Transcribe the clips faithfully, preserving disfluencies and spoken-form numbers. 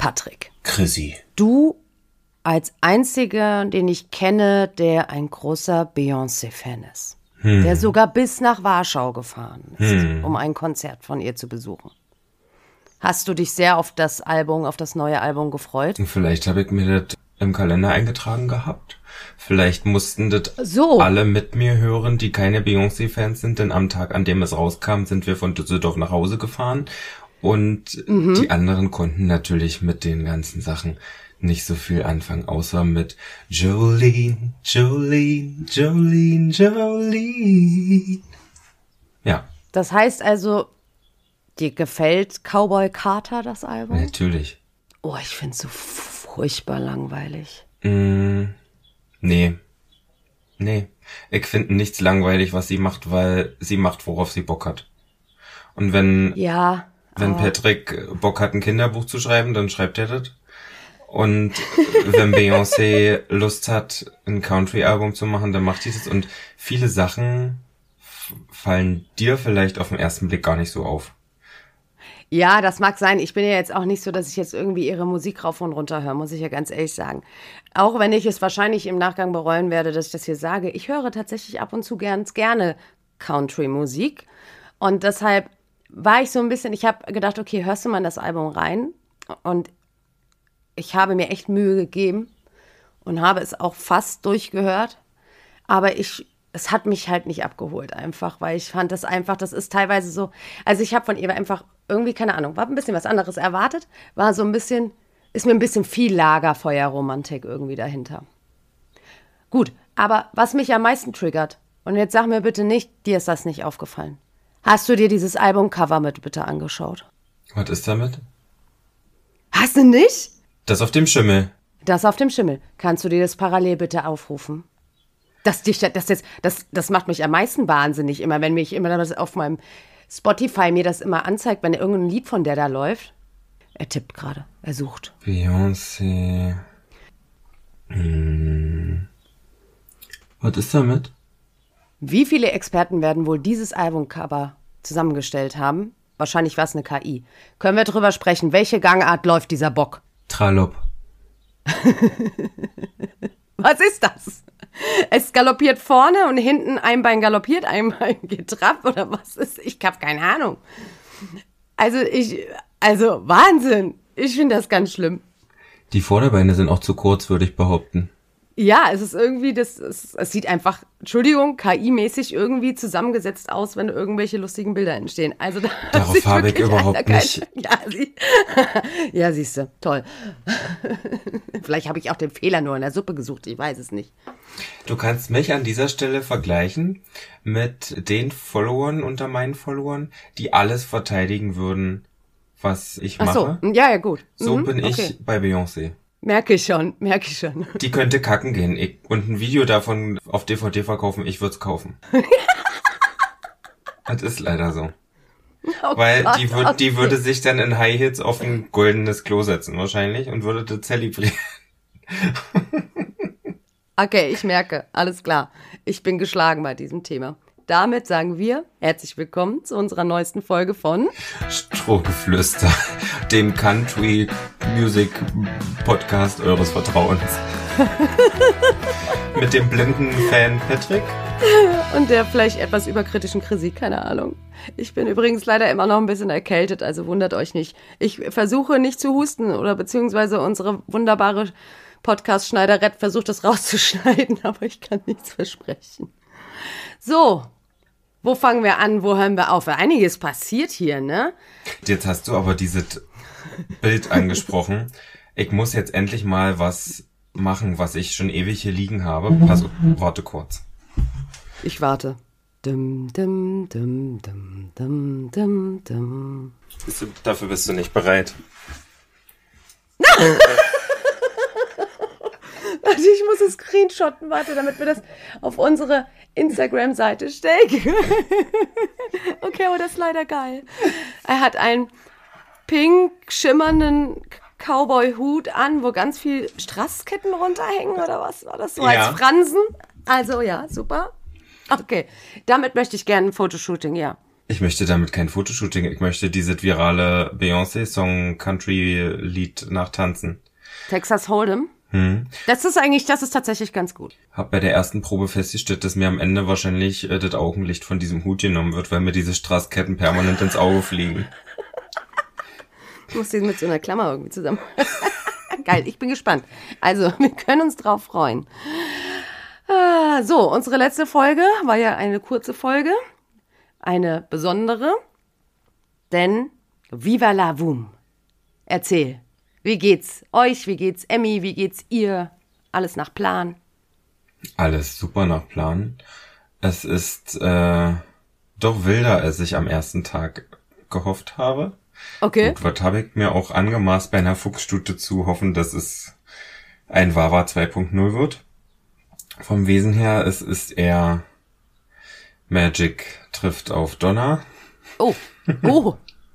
Patrick. Chrissy. Du als einziger, den ich kenne, der ein großer Beyoncé-Fan ist. Hm. Der sogar bis nach Warschau gefahren ist, hm. um ein Konzert von ihr zu besuchen. Hast du dich sehr auf das Album, auf das neue Album gefreut? Vielleicht habe ich mir das im Kalender eingetragen gehabt. Vielleicht mussten das so. alle mit mir hören, die keine Beyoncé-Fans sind, denn am Tag, an dem es rauskam, sind wir von Düsseldorf nach Hause gefahren. Und mhm. die anderen konnten natürlich mit den ganzen Sachen nicht so viel anfangen, außer mit Jolene, Jolene, Jolene, Jolene. Ja. Das heißt also, dir gefällt Cowboy Carter, das Album? Natürlich. Oh, ich find's so furchtbar langweilig. Mm, nee. Nee. Ich finde nichts langweilig, was sie macht, weil sie macht, worauf sie Bock hat. Und wenn, ja, wenn Patrick Bock hat, ein Kinderbuch zu schreiben, dann schreibt er das. Und wenn Beyoncé Lust hat, ein Country-Album zu machen, dann macht sie das. Und viele Sachen f- fallen dir vielleicht auf den ersten Blick gar nicht so auf. Ja, das mag sein. Ich bin ja jetzt auch nicht so, dass ich jetzt irgendwie ihre Musik rauf und runter höre, muss ich ja ganz ehrlich sagen. Auch wenn ich es wahrscheinlich im Nachgang bereuen werde, dass ich das hier sage. Ich höre tatsächlich ab und zu ganz gerne Country-Musik. Und deshalb war ich so ein bisschen, ich habe gedacht, okay, hörst du mal in das Album rein? Und ich habe mir echt Mühe gegeben und habe es auch fast durchgehört. Aber ich, es hat mich halt nicht abgeholt einfach, weil ich fand das einfach, das ist teilweise so, also ich habe von ihr einfach irgendwie, keine Ahnung, war ein bisschen was anderes erwartet, war so ein bisschen, ist mir ein bisschen viel Lagerfeuerromantik irgendwie dahinter. Gut, aber was mich am meisten triggert, und jetzt sag mir bitte nicht, dir ist das nicht aufgefallen. Hast du dir dieses Albumcover mit bitte angeschaut? Was ist damit? Hast du nicht? Das auf dem Schimmel. Das auf dem Schimmel. Kannst du dir das parallel bitte aufrufen? Das, das, das, das, das macht mich am meisten wahnsinnig, immer, wenn mich immer das auf meinem Spotify mir das immer anzeigt, wenn irgendein Lied von der da läuft. Er tippt gerade, er sucht. Beyoncé. Hm. Was ist damit? Wie viele Experten werden wohl dieses Albumcover zusammengestellt haben? Wahrscheinlich war es eine K I. Können wir drüber sprechen? Welche Gangart läuft dieser Bock? Tralopp. Was ist das? Es galoppiert vorne und hinten ein Bein galoppiert, ein Bein geht Trab oder was ist? Ich habe keine Ahnung. Also ich, also Wahnsinn. Ich finde das ganz schlimm. Die Vorderbeine sind auch zu kurz, würde ich behaupten. Ja, es ist irgendwie, das, es, es sieht einfach, Entschuldigung, K I-mäßig irgendwie zusammengesetzt aus, wenn irgendwelche lustigen Bilder entstehen. Also da Darauf habe ich überhaupt kein, nicht. Ja, sie, ja, siehst du, toll. Vielleicht habe ich auch den Fehler nur in der Suppe gesucht, ich weiß es nicht. Du kannst mich an dieser Stelle vergleichen mit den Followern unter meinen Followern, die alles verteidigen würden, was ich mache. Ach so, ja, ja, gut. So mhm, bin ich okay. bei Beyoncé. Merke ich schon, merke ich schon. Die könnte kacken gehen ich, und ein Video davon auf D V D verkaufen, ich würde es kaufen. Das ist leider so. Oh Weil Gott, die, würd, okay. die würde sich dann in High Heels auf ein goldenes Klo setzen wahrscheinlich und würde das zelebrieren. Okay, ich merke, alles klar. Ich bin geschlagen bei diesem Thema. Damit sagen wir herzlich willkommen zu unserer neuesten Folge von Strohgeflüster, dem Country Music Podcast eures Vertrauens. Mit dem blinden Fan Patrick. Und der vielleicht etwas überkritischen Chrissy, keine Ahnung. Ich bin übrigens leider immer noch ein bisschen erkältet, also wundert euch nicht. Ich versuche nicht zu husten oder beziehungsweise unsere wunderbare Podcast-Schneiderett versucht das rauszuschneiden, aber ich kann nichts versprechen. So, wo fangen wir an, wo hören wir auf? Einiges passiert hier, ne? Jetzt hast du aber dieses Bild angesprochen. Ich muss jetzt endlich mal was machen, was ich schon ewig hier liegen habe. Also, warte kurz. Ich warte. Dum, dum, dum, dum, dum, dum, dum. Bist du, dafür bist du nicht bereit. Warte, ich muss es screenshotten, warte, damit wir das auf unsere Instagram-Seite stellen. Okay, aber das ist leider geil. Er hat einen pink schimmernden Cowboy-Hut an, wo ganz viel Strassketten runterhängen, oder was war das? So ja. Als Fransen. Also ja, super. Okay, damit möchte ich gerne ein Fotoshooting, ja. Ich möchte damit kein Fotoshooting. Ich möchte dieses virale Beyoncé-Song-Country-Lied nachtanzen. Texas Hold'em? Hm. Das ist eigentlich, das ist tatsächlich ganz gut. Hab bei der ersten Probe festgestellt, dass mir am Ende wahrscheinlich äh, das Augenlicht von diesem Hut genommen wird, weil mir diese Strassketten permanent ins Auge fliegen. Du musst den mit so einer Klammer irgendwie zusammen. Geil, ich bin gespannt. Also, wir können uns drauf freuen. Ah, so, unsere letzte Folge war ja eine kurze Folge. Eine besondere. Denn Viva la Voom. Erzähl. Wie geht's euch? Wie geht's Emmy? Wie geht's ihr? Alles nach Plan? Alles super nach Plan. Es ist äh, doch wilder, als ich am ersten Tag gehofft habe. Okay. Und was habe ich mir auch angemaßt, bei einer Fuchsstute zu hoffen, dass es ein Wawa zwei Punkt null wird. Vom Wesen her, es ist eher Magic trifft auf Donner. Oh, oh.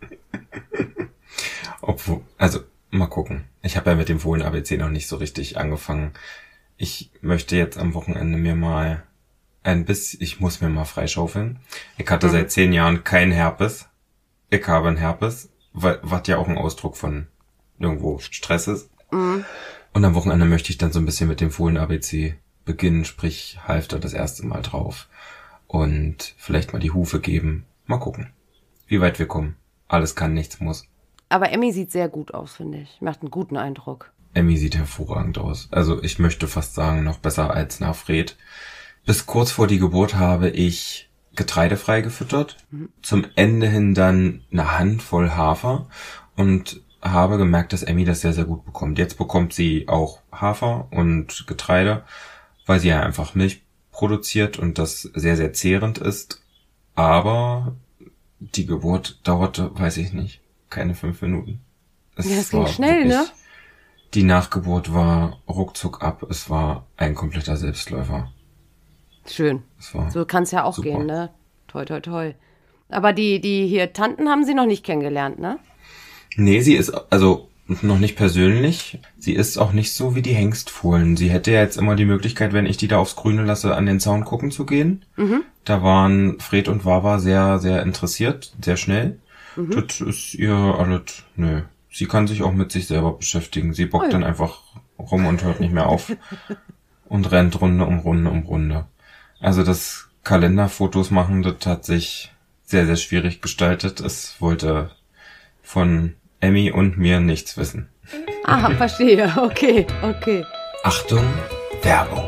Obwohl, also mal gucken. Ich habe ja mit dem Fohlen-A B C noch nicht so richtig angefangen. Ich möchte jetzt am Wochenende mir mal ein bisschen, ich muss mir mal freischaufeln. Ich hatte mhm. seit zehn Jahren keinen Herpes. Ich habe einen Herpes, was ja auch ein Ausdruck von irgendwo Stress ist. Mhm. Und am Wochenende möchte ich dann so ein bisschen mit dem Fohlen-A B C beginnen, sprich Halfter das erste Mal drauf. Und vielleicht mal die Hufe geben. Mal gucken, wie weit wir kommen. Alles kann, nichts muss. Aber Emmy sieht sehr gut aus, finde ich. Macht einen guten Eindruck. Emmy sieht hervorragend aus. Also ich möchte fast sagen, noch besser als nach Fred. Bis kurz vor die Geburt habe ich getreidefrei gefüttert. Mhm. Zum Ende hin dann eine Handvoll Hafer. Und habe gemerkt, dass Emmy das sehr, sehr gut bekommt. Jetzt bekommt sie auch Hafer und Getreide, weil sie ja einfach Milch produziert und das sehr, sehr zehrend ist. Aber die Geburt dauerte, weiß ich nicht, keine fünf Minuten. Es ja, das ging schnell, ne? Die Nachgeburt war ruckzuck ab. Es war ein kompletter Selbstläufer. Schön. So kann es ja auch super gehen, ne? Toi, toi, toi. Aber die, die hier Tanten haben sie noch nicht kennengelernt, ne? Nee, sie ist, also noch nicht persönlich. Sie ist auch nicht so wie die Hengstfohlen. Sie hätte ja jetzt immer die Möglichkeit, wenn ich die da aufs Grüne lasse, an den Zaun gucken zu gehen. Mhm. Da waren Fred und Wawa sehr, sehr interessiert, sehr schnell. Mhm. Das ist ihr alles, nö. Sie kann sich auch mit sich selber beschäftigen. Sie bockt oh ja. dann einfach rum und hört nicht mehr auf. Und rennt Runde um Runde um Runde. Also das Kalenderfotos machen, das hat sich sehr, sehr schwierig gestaltet. Es wollte von Emmy und mir nichts wissen. Aha, verstehe. Okay, okay. Achtung, Werbung.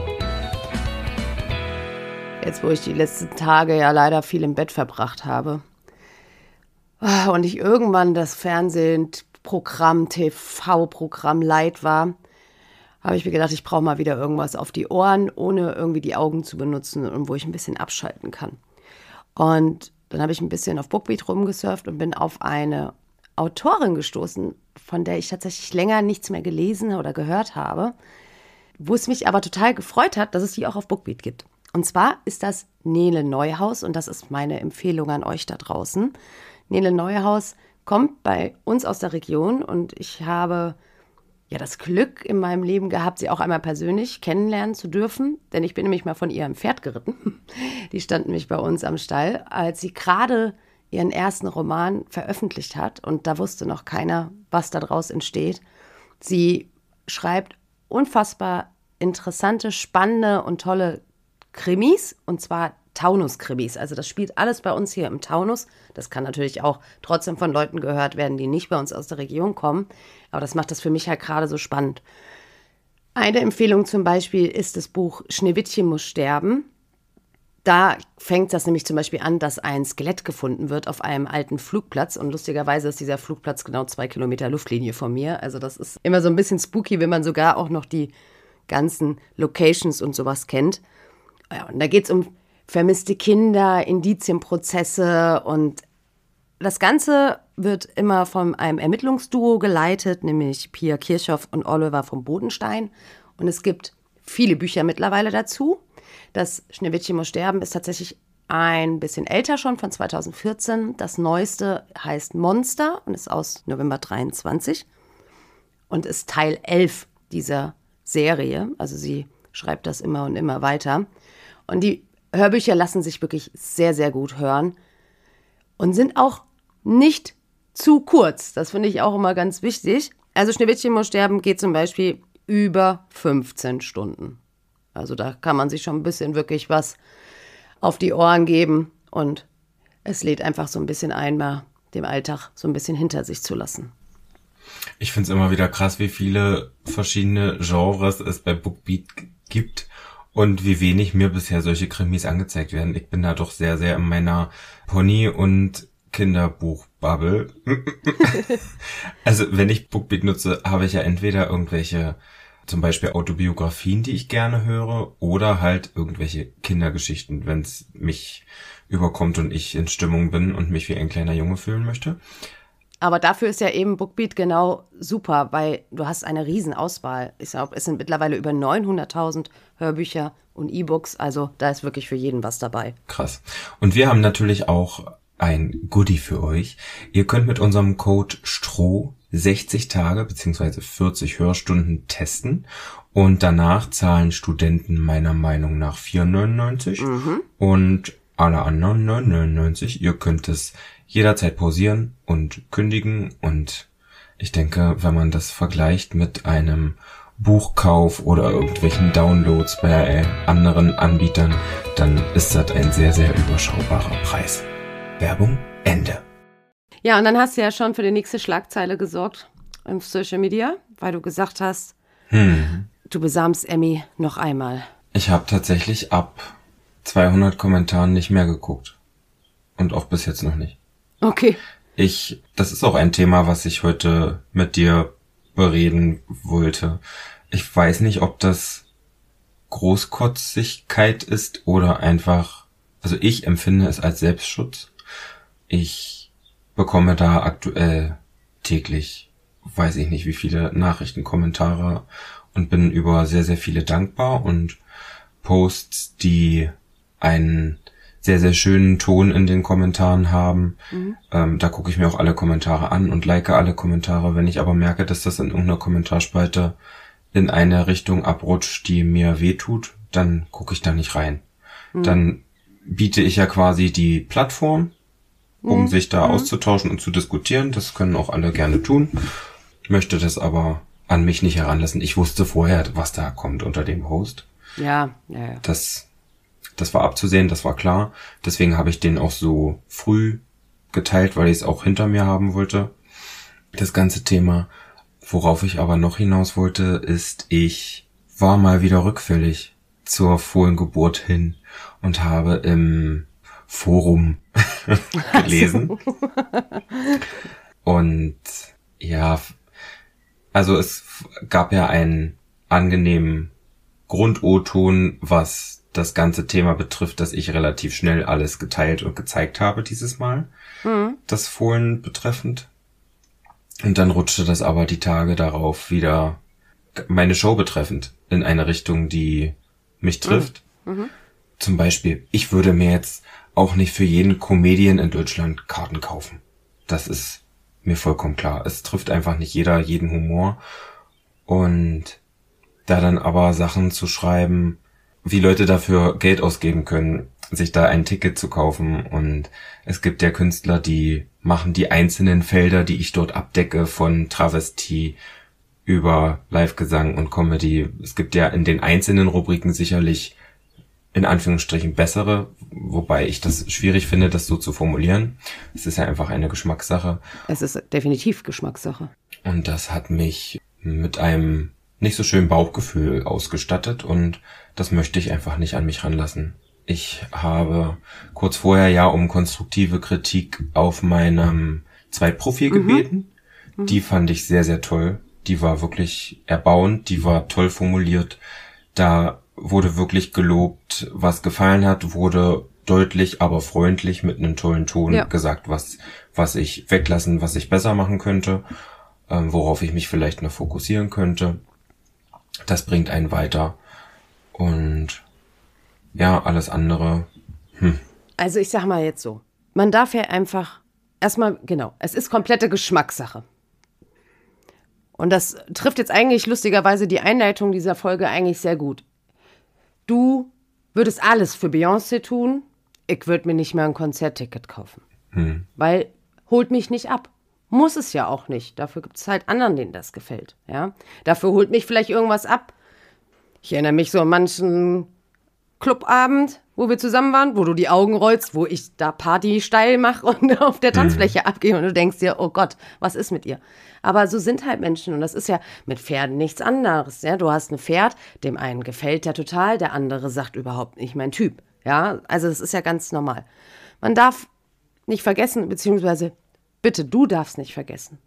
Jetzt, wo ich die letzten Tage ja leider viel im Bett verbracht habe und ich irgendwann das Fernsehprogramm, T V-Programm leid war, habe ich mir gedacht, ich brauche mal wieder irgendwas auf die Ohren, ohne irgendwie die Augen zu benutzen und wo ich ein bisschen abschalten kann. Und dann habe ich ein bisschen auf Bookbeat rumgesurft und bin auf eine Autorin gestoßen, von der ich tatsächlich länger nichts mehr gelesen oder gehört habe, wo es mich aber total gefreut hat, dass es die auch auf Bookbeat gibt. Und zwar ist das Nele Neuhaus und das ist meine Empfehlung an euch da draußen. Nele Neuhaus kommt bei uns aus der Region und ich habe ja das Glück in meinem Leben gehabt, sie auch einmal persönlich kennenlernen zu dürfen, denn ich bin nämlich mal von ihrem Pferd geritten. Die stand nämlich bei uns am Stall, als sie gerade ihren ersten Roman veröffentlicht hat und da wusste noch keiner, was daraus entsteht. Sie schreibt unfassbar interessante, spannende und tolle Krimis und zwar Taunus-Krimis. Also das spielt alles bei uns hier im Taunus. Das kann natürlich auch trotzdem von Leuten gehört werden, die nicht bei uns aus der Region kommen. Aber das macht das für mich halt gerade so spannend. Eine Empfehlung zum Beispiel ist das Buch Schneewittchen muss sterben. Da fängt das nämlich zum Beispiel an, dass ein Skelett gefunden wird auf einem alten Flugplatz. Und lustigerweise ist dieser Flugplatz genau zwei Kilometer Luftlinie von mir. Also das ist immer so ein bisschen spooky, wenn man sogar auch noch die ganzen Locations und sowas kennt. Ja, und da geht es um vermisste Kinder, Indizienprozesse und das Ganze wird immer von einem Ermittlungsduo geleitet, nämlich Pia Kirchhoff und Oliver vom Bodenstein. Und es gibt viele Bücher mittlerweile dazu. Das Schneewittchen muss sterben ist tatsächlich ein bisschen älter schon, von zweitausendvierzehn. Das neueste heißt Monster und ist aus November dreiundzwanzig und ist Teil elf dieser Serie. Also sie schreibt das immer und immer weiter. Und die Hörbücher lassen sich wirklich sehr, sehr gut hören. und sind auch nicht zu kurz. Das finde ich auch immer ganz wichtig. Also Schneewittchen muss sterben geht zum Beispiel über fünfzehn Stunden. Also da kann man sich schon ein bisschen wirklich was auf die Ohren geben und es lädt einfach so ein bisschen ein, mal den Alltag so ein bisschen hinter sich zu lassen. Ich finde es immer wieder krass, wie viele verschiedene Genres es bei Bookbeat gibt und wie wenig mir bisher solche Krimis angezeigt werden. Ich bin da doch sehr, sehr in meiner Pony- und Kinderbuchbubble. Also wenn ich Bookbeat nutze, habe ich ja entweder irgendwelche zum Beispiel Autobiografien, die ich gerne höre, oder halt irgendwelche Kindergeschichten, wenn es mich überkommt und ich in Stimmung bin und mich wie ein kleiner Junge fühlen möchte. Aber dafür ist ja eben Bookbeat genau super, weil du hast eine Riesenauswahl. Ich glaube, es sind mittlerweile über neunhunderttausend Hörbücher und E-Books, also da ist wirklich für jeden was dabei. Krass. Und wir haben natürlich auch ein Goodie für euch. Ihr könnt mit unserem Code STROH sechzig Tage bzw. vierzig Hörstunden testen und danach zahlen Studenten meiner Meinung nach vier neunundneunzig mhm. und alle anderen neun neunundneunzig. Ihr könnt es jederzeit pausieren und kündigen und ich denke, wenn man das vergleicht mit einem Buchkauf oder irgendwelchen Downloads bei anderen Anbietern, dann ist das ein sehr, sehr überschaubarer Preis. Werbung, Ende. Ja, und dann hast du ja schon für die nächste Schlagzeile gesorgt im Social Media, weil du gesagt hast, hm. du besamst Emmy noch einmal. Ich habe tatsächlich ab zweihundert Kommentaren nicht mehr geguckt. Und auch bis jetzt noch nicht. Okay. Ich, das ist auch ein Thema, was ich heute mit dir bereden wollte. Ich weiß nicht, ob das Großkotzigkeit ist oder einfach, also ich empfinde es als Selbstschutz. Ich bekomme da aktuell täglich, weiß ich nicht wie viele Nachrichten, Kommentare und bin über sehr, sehr viele dankbar und Posts, die einen sehr, sehr schönen Ton in den Kommentaren haben. Mhm. Ähm, da gucke ich mir auch alle Kommentare an und like alle Kommentare. Wenn ich aber merke, dass das in irgendeiner Kommentarspalte in eine Richtung abrutscht, die mir wehtut, dann gucke ich da nicht rein. Mhm. Dann biete ich ja quasi die Plattform, um mhm. sich da mhm. auszutauschen und zu diskutieren. Das können auch alle gerne tun. Ich möchte das aber an mich nicht heranlassen. Ich wusste vorher, was da kommt unter dem Post. Ja, ja, ja. Das, das war abzusehen, das war klar. Deswegen habe ich den auch so früh geteilt, weil ich es auch hinter mir haben wollte. Das ganze Thema. Worauf ich aber noch hinaus wollte, ist, ich war mal wieder rückfällig zur Fohlengeburt hin und habe im Forum gelesen. Und ja, also es gab ja einen angenehmen Grund-O-Ton, was das ganze Thema betrifft, dass ich relativ schnell alles geteilt und gezeigt habe dieses Mal, mhm. das Fohlen betreffend. Und dann rutschte das aber die Tage darauf wieder meine Show betreffend in eine Richtung, die mich trifft. Mhm. Mhm. Zum Beispiel, ich würde mir jetzt auch nicht für jeden Comedian in Deutschland Karten kaufen. Das ist mir vollkommen klar. Es trifft einfach nicht jeder jeden Humor. Und da dann aber Sachen zu schreiben, wie Leute dafür Geld ausgeben können, sich da ein Ticket zu kaufen. Und es gibt ja Künstler, die machen die einzelnen Felder, die ich dort abdecke, von Travestie über Live-Gesang und Comedy. Es gibt ja in den einzelnen Rubriken sicherlich in Anführungsstrichen bessere, wobei ich das schwierig finde, das so zu formulieren. Es ist ja einfach eine Geschmackssache. Es ist definitiv Geschmackssache. Und das hat mich mit einem nicht so schönen Bauchgefühl ausgestattet und das möchte ich einfach nicht an mich ranlassen. Ich habe kurz vorher ja um konstruktive Kritik auf meinem Zweitprofil mhm. gebeten. Mhm. Die fand ich sehr, sehr toll. Die war wirklich erbauend, die war toll formuliert. Da wurde wirklich gelobt, was gefallen hat, wurde deutlich, aber freundlich mit einem tollen Ton ja. gesagt, was was ich weglassen, was ich besser machen könnte, ähm, worauf ich mich vielleicht noch fokussieren könnte. Das bringt einen weiter. Und ja, alles andere. Hm. Also ich sag mal jetzt so, man darf ja einfach, erstmal, genau, es ist komplette Geschmackssache. Und das trifft jetzt eigentlich lustigerweise die Einleitung dieser Folge eigentlich sehr gut. Du würdest alles für Beyoncé tun, ich würde mir nicht mehr ein Konzertticket kaufen. Hm. Weil holt mich nicht ab. Muss es ja auch nicht. Dafür gibt es halt anderen, denen das gefällt. Ja? Dafür holt mich vielleicht irgendwas ab. Ich erinnere mich so an manchen Clubabend, wo wir zusammen waren, wo du die Augen rollst, wo ich da Party steil mache und auf der Tanzfläche mhm. abgehe und du denkst dir, oh Gott, was ist mit ihr? Aber so sind halt Menschen und das ist ja mit Pferden nichts anderes. Ja? Du hast ein Pferd, dem einen gefällt der total, der andere sagt überhaupt nicht mein Typ. Ja? Also das ist ja ganz normal. Man darf nicht vergessen, beziehungsweise bitte, du darfst nicht vergessen.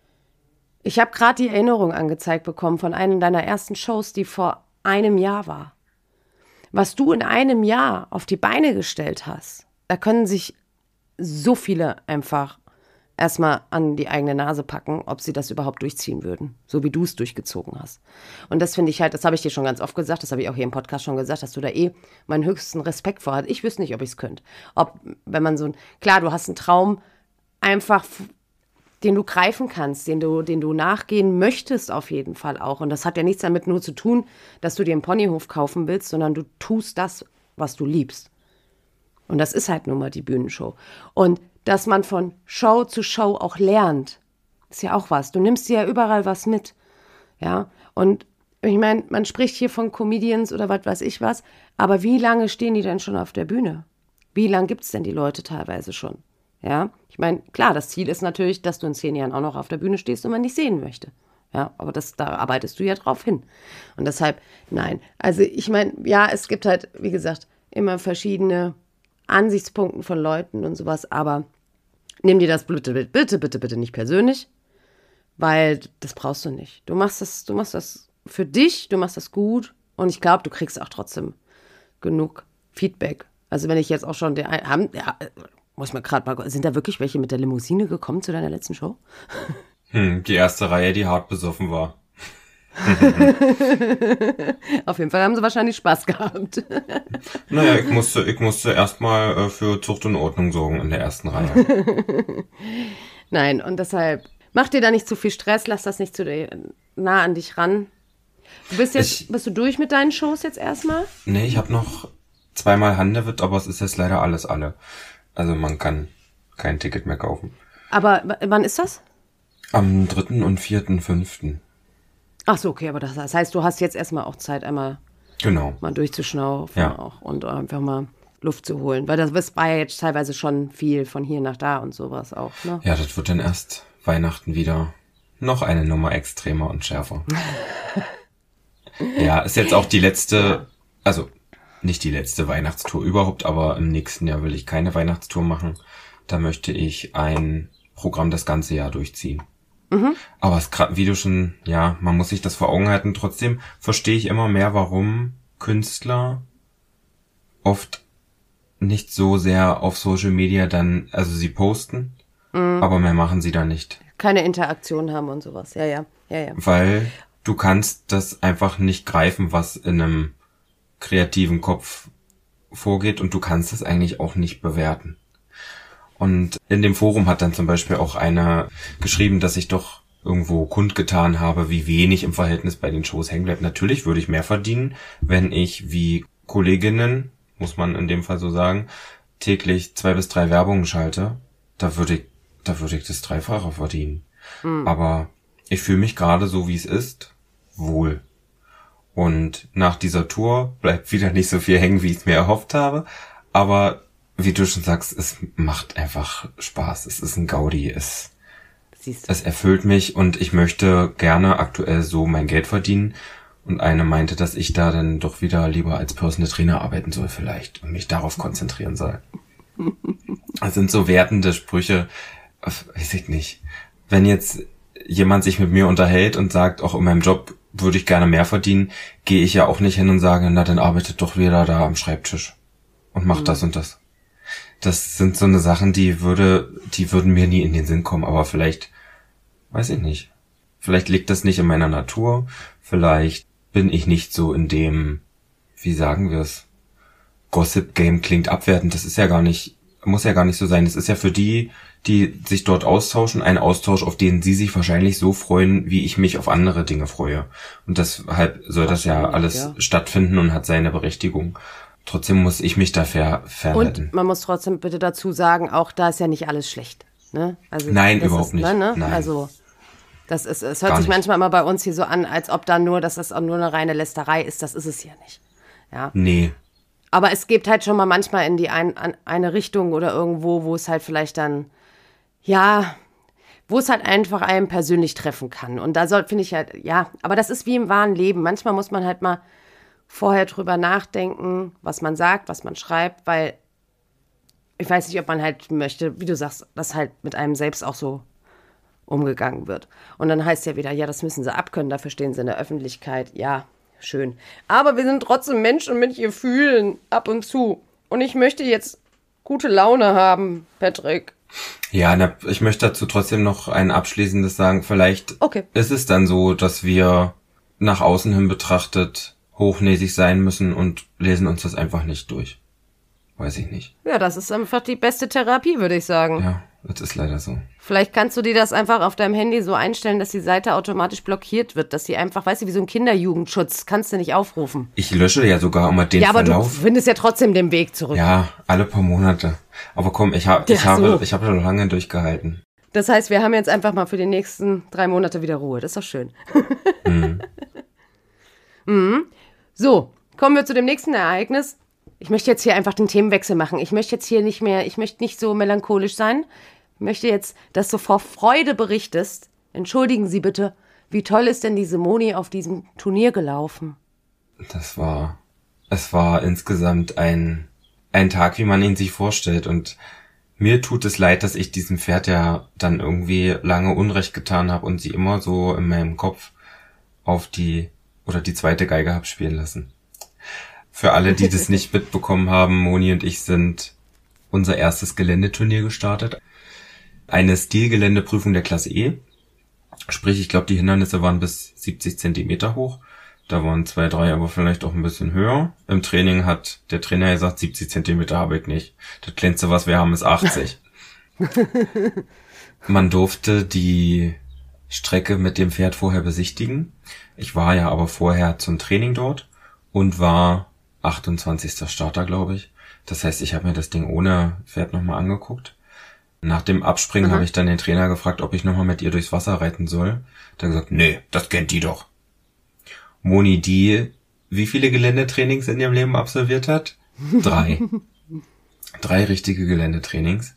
Ich habe gerade die Erinnerung angezeigt bekommen von einer deiner ersten Shows, die vor einem Jahr war. Was du in einem Jahr auf die Beine gestellt hast, da können sich so viele einfach erstmal an die eigene Nase packen, ob sie das überhaupt durchziehen würden, so wie du es durchgezogen hast. Und das finde ich halt, das habe ich dir schon ganz oft gesagt, das habe ich auch hier im Podcast schon gesagt, dass du da eh meinen höchsten Respekt vor hast. Ich wüsste nicht, ob ich es könnte. Ob, wenn man so ein, klar, du hast einen Traum, einfach, den du greifen kannst, den du, den du nachgehen möchtest auf jeden Fall auch. Und das hat ja nichts damit nur zu tun, dass du dir einen Ponyhof kaufen willst, sondern du tust das, was du liebst. Und das ist halt nun mal die Bühnenshow. Und dass man von Show zu Show auch lernt, ist ja auch was. Du nimmst dir ja überall was mit. Ja, und ich meine, man spricht hier von Comedians oder was weiß ich was, aber wie lange stehen die denn schon auf der Bühne? Wie lange gibt es denn die Leute teilweise schon? Ja, ich meine, klar, das Ziel ist natürlich, dass du in zehn Jahren auch noch auf der Bühne stehst und man dich sehen möchte. Ja, aber das, da arbeitest du ja drauf hin. Und deshalb, nein. Also ich meine, ja, es gibt halt, wie gesagt, immer verschiedene Ansichtspunkte von Leuten und sowas, aber nimm dir das bitte, bitte, bitte, bitte nicht persönlich, weil das brauchst du nicht. Du machst das, du machst das für dich, du machst das gut und ich glaube, du kriegst auch trotzdem genug Feedback. Also wenn ich jetzt auch schon, der, haben, ja, muss man gerade mal, sind da wirklich welche mit der Limousine gekommen zu deiner letzten Show? Hm, die erste Reihe, die hart besoffen war. Auf jeden Fall haben sie wahrscheinlich Spaß gehabt. Naja, ich musste, ich musste erstmal äh, für Zucht und Ordnung sorgen in der ersten Reihe. Nein, und deshalb, mach dir da nicht zu viel Stress, lass das nicht zu dir, nah an dich ran. Du bist jetzt, ich, bist du durch mit deinen Shows jetzt erstmal? Nee, ich habe noch zweimal Handewitt, aber es ist jetzt leider alles alle. Also man kann kein Ticket mehr kaufen. Aber w- wann ist das? Am dritten und vierten, fünften. Ach so, okay, aber das, das heißt, du hast jetzt erstmal auch Zeit, einmal genau. mal durchzuschnaufen ja. auch und einfach mal Luft zu holen. Weil das war ja jetzt teilweise schon viel von hier nach da und sowas auch, ne? Ja, das wird dann erst Weihnachten wieder noch eine Nummer extremer und schärfer. Ja, ist jetzt auch die letzte, ja. also nicht die letzte Weihnachtstour überhaupt, aber im nächsten Jahr will ich keine Weihnachtstour machen. Da möchte ich ein Programm das ganze Jahr durchziehen. Mhm. Aber es gerade, wie du schon, ja, man muss sich das vor Augen halten. Trotzdem verstehe ich immer mehr, warum Künstler oft nicht so sehr auf Social Media dann, also sie posten, mhm. aber mehr machen sie da nicht. Keine Interaktion haben und sowas, ja, ja, ja, ja. Weil du kannst das einfach nicht greifen, was in einem kreativen Kopf vorgeht und du kannst es eigentlich auch nicht bewerten. Und in dem Forum hat dann zum Beispiel auch einer geschrieben, dass ich doch irgendwo kundgetan habe, wie wenig im Verhältnis bei den Shows hängen bleibt. Natürlich würde ich mehr verdienen, wenn ich wie Kolleginnen, muss man in dem Fall so sagen, täglich zwei bis drei Werbungen schalte. Da würde ich, da würde ich das Dreifache verdienen. Mhm. Aber ich fühle mich gerade so, wie es ist, wohl. Und nach dieser Tour bleibt wieder nicht so viel hängen, wie ich es mir erhofft habe. Aber wie du schon sagst, es macht einfach Spaß. Es ist ein Gaudi. Es, es erfüllt mich und ich möchte gerne aktuell so mein Geld verdienen. Und eine meinte, dass ich da dann doch wieder lieber als Personal Trainer arbeiten soll vielleicht und mich darauf konzentrieren soll. Das sind so wertende Sprüche, weiß ich nicht. Wenn jetzt jemand sich mit mir unterhält und sagt, auch in meinem Job würde ich gerne mehr verdienen, gehe ich ja auch nicht hin und sage, na dann arbeitet doch wieder da am Schreibtisch und macht mhm. das und das. Das sind so eine Sachen, die würde, die würden mir nie in den Sinn kommen, aber vielleicht, weiß ich nicht. Vielleicht liegt das nicht in meiner Natur, vielleicht bin ich nicht so in dem, wie sagen wir es, Gossip-Game klingt abwertend, das ist ja gar nicht, muss ja gar nicht so sein. Das ist ja für die, die sich dort austauschen, ein Austausch, auf den sie sich wahrscheinlich so freuen, wie ich mich auf andere Dinge freue. Und deshalb soll das ja alles ja. stattfinden und hat seine Berechtigung. trotzdem muss ich mich da fer- fernhalten. Und man muss trotzdem bitte dazu sagen, auch da ist ja nicht alles schlecht. Ne? Also Nein, das überhaupt ist, nicht. Ne, ne? Nein. Also das ist, es hört Gar sich nicht. manchmal immer bei uns hier so an, als ob da nur, dass das auch nur eine reine Lästerei ist. Das ist es ja nicht. Ja. Nee. Aber es geht halt schon mal manchmal in die ein, an, eine Richtung oder irgendwo, wo es halt vielleicht dann, ja, wo es halt einfach einen persönlich treffen kann. Und da soll, finde ich halt, ja, aber das ist wie im wahren Leben. Manchmal muss man halt mal vorher drüber nachdenken, was man sagt, was man schreibt, weil ich weiß nicht, ob man halt möchte, wie du sagst, dass halt mit einem selbst auch so umgegangen wird. Und dann heißt ja wieder, ja, das müssen sie abkönnen, dafür stehen sie in der Öffentlichkeit. Ja, schön. Aber wir sind trotzdem Menschen mit Gefühlen ab und zu. Und ich möchte jetzt gute Laune haben, Patrick. Ja, na, ich möchte dazu trotzdem noch ein abschließendes sagen. Vielleicht Okay. ist es dann so, dass wir nach außen hin betrachtet hochnäsig sein müssen und lesen uns das einfach nicht durch. Weiß ich nicht. Ja, das ist einfach die beste Therapie, würde ich sagen. Ja, das ist leider so. Vielleicht kannst du dir das einfach auf deinem Handy so einstellen, dass die Seite automatisch blockiert wird, dass sie einfach, weißt du, wie so ein Kinderjugendschutz, kannst du nicht aufrufen. Ich lösche ja sogar immer den Ja, aber Verlauf. du findest ja trotzdem den Weg zurück. Ja, alle paar Monate. Aber komm, ich, hab, Ja, ich habe so. ich habe schon lange durchgehalten. Das heißt, wir haben jetzt einfach mal für die nächsten drei Monate wieder Ruhe. Das ist doch schön. Mhm. Mhm. So, kommen wir zu dem nächsten Ereignis. Ich möchte jetzt hier einfach den Themenwechsel machen. Ich möchte jetzt hier nicht mehr, ich möchte nicht so melancholisch sein. Ich möchte jetzt, dass du vor Freude berichtest. Entschuldigen Sie bitte, wie toll ist denn diese Moni auf diesem Turnier gelaufen? Das war, es war insgesamt ein, ein Tag, wie man ihn sich vorstellt. Und mir tut es leid, dass ich diesem Pferd ja dann irgendwie lange Unrecht getan habe und sie immer so in meinem Kopf auf die, oder die zweite Geige habe spielen lassen. Für alle, die das nicht mitbekommen haben, Moni und ich sind unser erstes Geländeturnier gestartet. Eine Stilgeländeprüfung der Klasse E. Sprich, ich glaube, die Hindernisse waren bis siebzig Zentimeter hoch. Da waren zwei, drei aber vielleicht auch ein bisschen höher. Im Training hat der Trainer gesagt, siebzig Zentimeter habe ich nicht. Das kleinste, was wir haben, ist achtzig. Man durfte die Strecke mit dem Pferd vorher besichtigen. Ich war ja aber vorher zum Training dort und war achtundzwanzigster Starter, glaube ich. Das heißt, ich habe mir das Ding ohne Pferd nochmal angeguckt. Nach dem Abspringen Mhm. habe ich dann den Trainer gefragt, ob ich nochmal mit ihr durchs Wasser reiten soll. Der hat gesagt, nee, das kennt die doch. Moni, die wie viele Geländetrainings in ihrem Leben absolviert hat? Drei. Drei richtige Geländetrainings.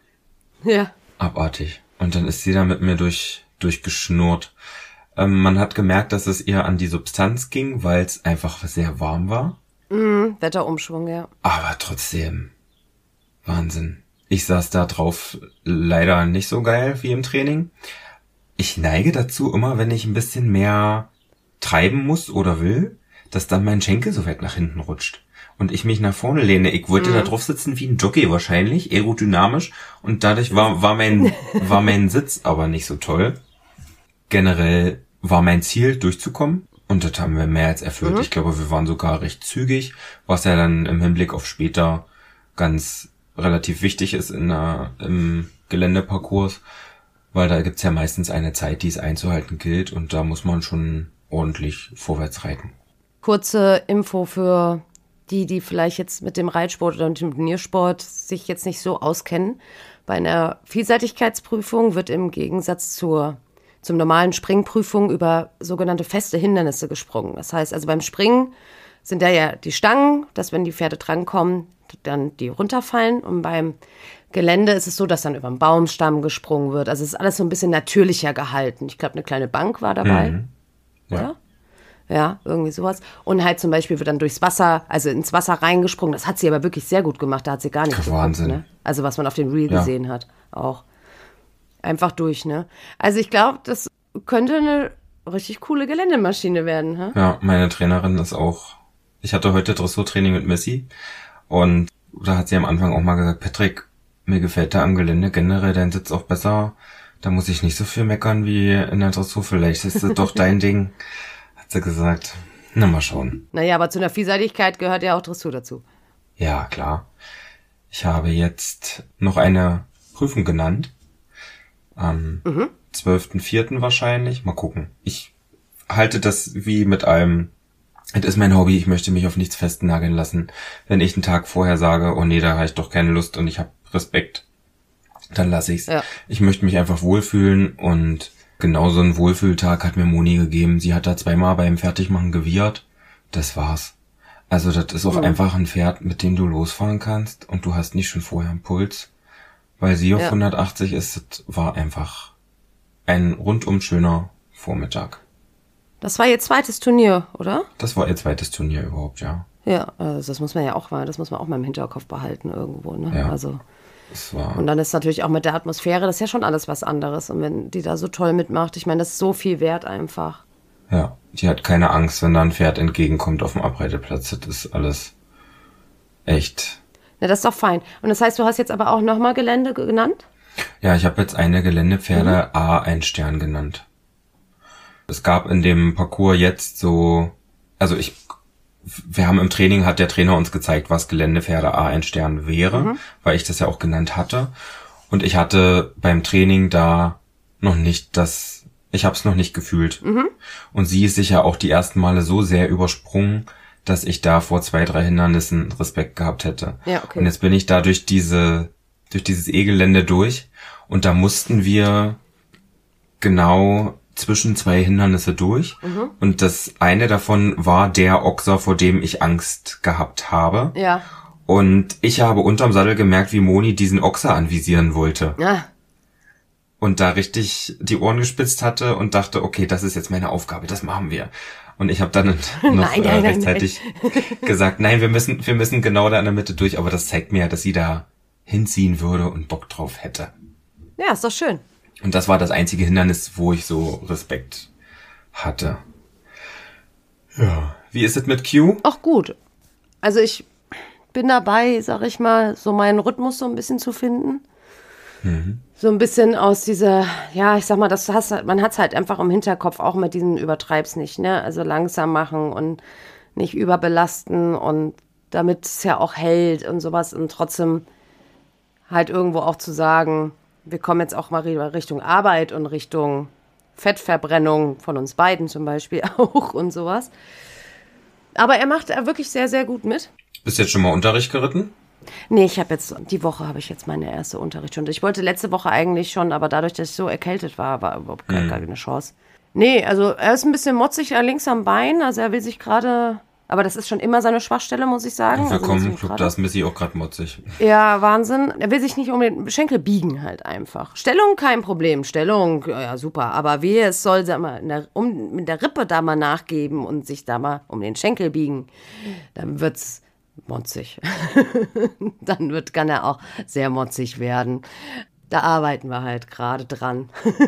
Ja. Abartig. Und dann ist sie da mit mir durch durchgeschnurrt. Ähm, man hat gemerkt, dass es ihr an die Substanz ging, weil es einfach sehr warm war. Mhm, Wetterumschwung, ja. Aber trotzdem, Wahnsinn. Ich saß da drauf leider nicht so geil wie im Training. Ich neige dazu immer, wenn ich ein bisschen mehr treiben muss oder will, dass dann mein Schenkel so weit nach hinten rutscht. Und ich mich nach vorne lehne. Ich wollte Mhm. da drauf sitzen wie ein Jockey wahrscheinlich, aerodynamisch. Und dadurch war, war mein, war mein Sitz aber nicht so toll. Generell war mein Ziel, durchzukommen. Und das haben wir mehr als erfüllt. Mhm. Ich glaube, wir waren sogar recht zügig, was ja dann im Hinblick auf später ganz relativ wichtig ist in der, im Geländeparcours, weil da gibt's ja meistens eine Zeit, die es einzuhalten gilt und da muss man schon ordentlich vorwärts reiten. Kurze Info für die, die vielleicht jetzt mit dem Reitsport oder mit dem Turniersport sich jetzt nicht so auskennen. Bei einer Vielseitigkeitsprüfung wird im Gegensatz zur zum normalen Springprüfung über sogenannte feste Hindernisse gesprungen. Das heißt, also beim Springen sind da ja die Stangen, dass wenn die Pferde drankommen, dann die runterfallen. Und beim Gelände ist es so, dass dann über einen Baumstamm gesprungen wird. Also es ist alles so ein bisschen natürlicher gehalten. Ich glaube, eine kleine Bank war dabei, Mhm. Ja. oder? Ja, irgendwie sowas. Und halt zum Beispiel wird dann durchs Wasser, also ins Wasser reingesprungen. Das hat sie aber wirklich sehr gut gemacht. Da hat sie gar nicht geguckt, Wahnsinn. ne? Also was man auf dem Reel Ja. gesehen hat, auch. Einfach durch, ne? Also ich glaube, das könnte eine richtig coole Geländemaschine werden, hä? Ja, meine Trainerin ist auch, ich hatte heute Dressurtraining mit Missy und da hat sie am Anfang auch mal gesagt, Patrick, mir gefällt da am Gelände generell dein Sitz auch besser, da muss ich nicht so viel meckern wie in der Dressur, vielleicht ist das doch dein Ding, hat sie gesagt. Na, mal schauen. Naja, aber zu einer Vielseitigkeit gehört ja auch Dressur dazu. Ja, klar. Ich habe jetzt noch eine Prüfung genannt. Am Mhm. zwölften vierten wahrscheinlich. Mal gucken. Ich halte das wie mit allem Es ist mein Hobby, ich möchte mich auf nichts festnageln lassen. Wenn ich einen Tag vorher sage, oh nee, da habe ich doch keine Lust und ich habe Respekt, dann lasse ich's. Ja. Ich möchte mich einfach wohlfühlen und genau so einen Wohlfühltag hat mir Moni gegeben. Sie hat da zweimal beim Fertigmachen gewiehert. Das war's. Also das ist auch mhm. einfach ein Pferd, mit dem du losfahren kannst und du hast nicht schon vorher einen Puls. Weil sie auf ja. hundertachtzig ist, das war einfach ein rundum schöner Vormittag. Das war ihr zweites Turnier, oder? Das war ihr zweites Turnier überhaupt, ja. Ja, also das muss man ja auch mal, das muss man auch mal im Hinterkopf behalten irgendwo, ne? Ja. Also es war und dann ist natürlich auch mit der Atmosphäre, das ist ja schon alles was anderes. Und wenn die da so toll mitmacht, ich meine, das ist so viel wert einfach. Ja, die hat keine Angst, wenn da ein Pferd entgegenkommt auf dem Abreiteplatz. Das ist alles echt. Ja, das ist doch fein. Und das heißt, du hast jetzt aber auch nochmal Gelände genannt? Ja, ich habe jetzt eine Geländepferde mhm. A ein Stern genannt. Es gab in dem Parcours jetzt so, also ich, wir haben im Training, hat der Trainer uns gezeigt, was Geländepferde A ein Stern wäre, mhm. weil ich das ja auch genannt hatte. Und ich hatte beim Training da noch nicht das, ich habe es noch nicht gefühlt. Mhm. Und sie ist sicher auch die ersten Male so sehr übersprungen, dass ich da vor zwei, drei Hindernissen Respekt gehabt hätte. Ja, okay. Und jetzt bin ich da durch diese, durch dieses E-Gelände durch und da mussten wir genau zwischen zwei Hindernisse durch. Mhm. Und das eine davon war der Ochser, vor dem ich Angst gehabt habe. Ja. Und ich habe unterm Sattel gemerkt, wie Moni diesen Ochser anvisieren wollte. Ja. Und da richtig die Ohren gespitzt hatte und dachte, okay, das ist jetzt meine Aufgabe, das machen wir. Und ich habe dann noch nein, äh, nein, rechtzeitig nein. gesagt, nein, wir müssen, wir müssen genau da in der Mitte durch. Aber das zeigt mir, dass sie da hinziehen würde und Bock drauf hätte. Ja, ist doch schön. Und das war das einzige Hindernis, wo ich so Respekt hatte. Ja. Wie ist es mit Q? Ach gut. Also ich bin dabei, sag ich mal, so meinen Rhythmus so ein bisschen zu finden. Mhm. So ein bisschen aus dieser, ja, ich sag mal, das hast, man hat es halt einfach im Hinterkopf, auch mit diesen Übertreib's nicht, ne? Also langsam machen und nicht überbelasten und damit es ja auch hält und sowas und trotzdem halt irgendwo auch zu sagen, wir kommen jetzt auch mal Richtung Arbeit und Richtung Fettverbrennung von uns beiden zum Beispiel auch und sowas. Aber er macht wirklich sehr, sehr gut mit. Bist du jetzt schon mal Unterricht geritten? Nee, ich habe jetzt, die Woche habe ich jetzt meine erste Unterrichtsstunde. Ich wollte letzte Woche eigentlich schon, aber dadurch, dass ich so erkältet war, war überhaupt gar, mhm. gar keine Chance. Nee, also er ist ein bisschen motzig links am Bein, also er will sich gerade... Aber das ist schon immer seine Schwachstelle, muss ich sagen. Willkommen im Club, da ist Missy auch gerade motzig. Ja, Wahnsinn. Er will sich nicht um den Schenkel biegen halt einfach. Stellung kein Problem, Stellung, ja super. Aber wie es soll, sag mal, in der, um mit der Rippe da mal nachgeben und sich da mal um den Schenkel biegen, dann wird's motzig. Dann wird, kann er auch sehr motzig werden. Da arbeiten wir halt gerade dran.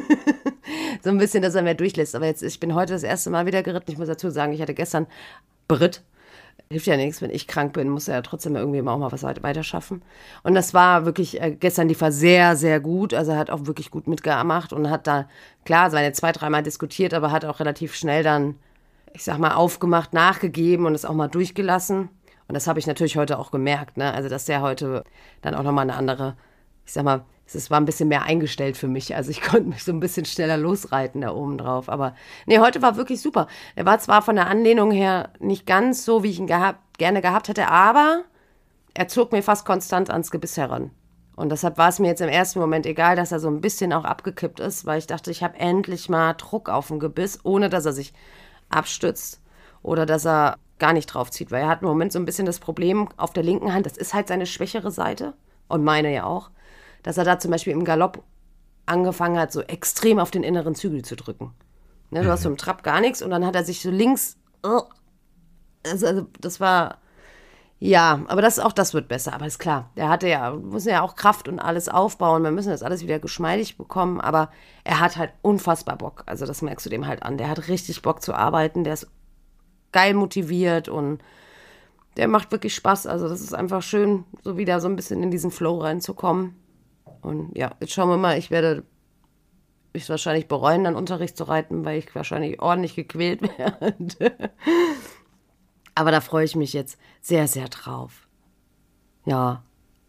So ein bisschen, dass er mehr durchlässt. Aber jetzt, ich bin heute das erste Mal wieder geritten. Ich muss dazu sagen, ich hatte gestern Beritt. Hilft ja nichts, wenn ich krank bin, muss er ja trotzdem irgendwie auch mal was weiter schaffen. Und das war wirklich, äh, gestern lief er sehr, sehr gut. Also er hat auch wirklich gut mitgemacht und hat da, klar, seine zwei, dreimal diskutiert, aber hat auch relativ schnell dann, ich sag mal, aufgemacht, nachgegeben und es auch mal durchgelassen. Und das habe ich natürlich heute auch gemerkt, ne? Also dass der heute dann auch nochmal eine andere, ich sag mal, es war ein bisschen mehr eingestellt für mich. Also ich konnte mich so ein bisschen schneller losreiten da oben drauf. Aber nee, heute war wirklich super. Er war zwar von der Anlehnung her nicht ganz so, wie ich ihn gehabt, gerne gehabt hätte, aber er zog mir fast konstant ans Gebiss heran. Und deshalb war es mir jetzt im ersten Moment egal, dass er so ein bisschen auch abgekippt ist, weil ich dachte, ich habe endlich mal Druck auf dem Gebiss, ohne dass er sich abstützt oder dass er gar nicht drauf zieht. Weil er hat im Moment so ein bisschen das Problem auf der linken Hand, das ist halt seine schwächere Seite und meine ja auch, dass er da zum Beispiel im Galopp angefangen hat, so extrem auf den inneren Zügel zu drücken. Ne, du mhm. hast so im Trab gar nichts und dann hat er sich so links, oh, also, also das war, ja, aber das auch das wird besser, aber ist klar, der hatte ja, muss ja auch Kraft und alles aufbauen, wir müssen das alles wieder geschmeidig bekommen, aber er hat halt unfassbar Bock, also das merkst du dem halt an, der hat richtig Bock zu arbeiten, der ist geil motiviert und der macht wirklich Spaß, also das ist einfach schön, so wieder so ein bisschen in diesen Flow reinzukommen. Und ja, jetzt schauen wir mal, ich werde ich wahrscheinlich bereuen, dann Unterricht zu reiten, weil ich wahrscheinlich ordentlich gequält werde. Aber da freue ich mich jetzt sehr, sehr drauf. Ja,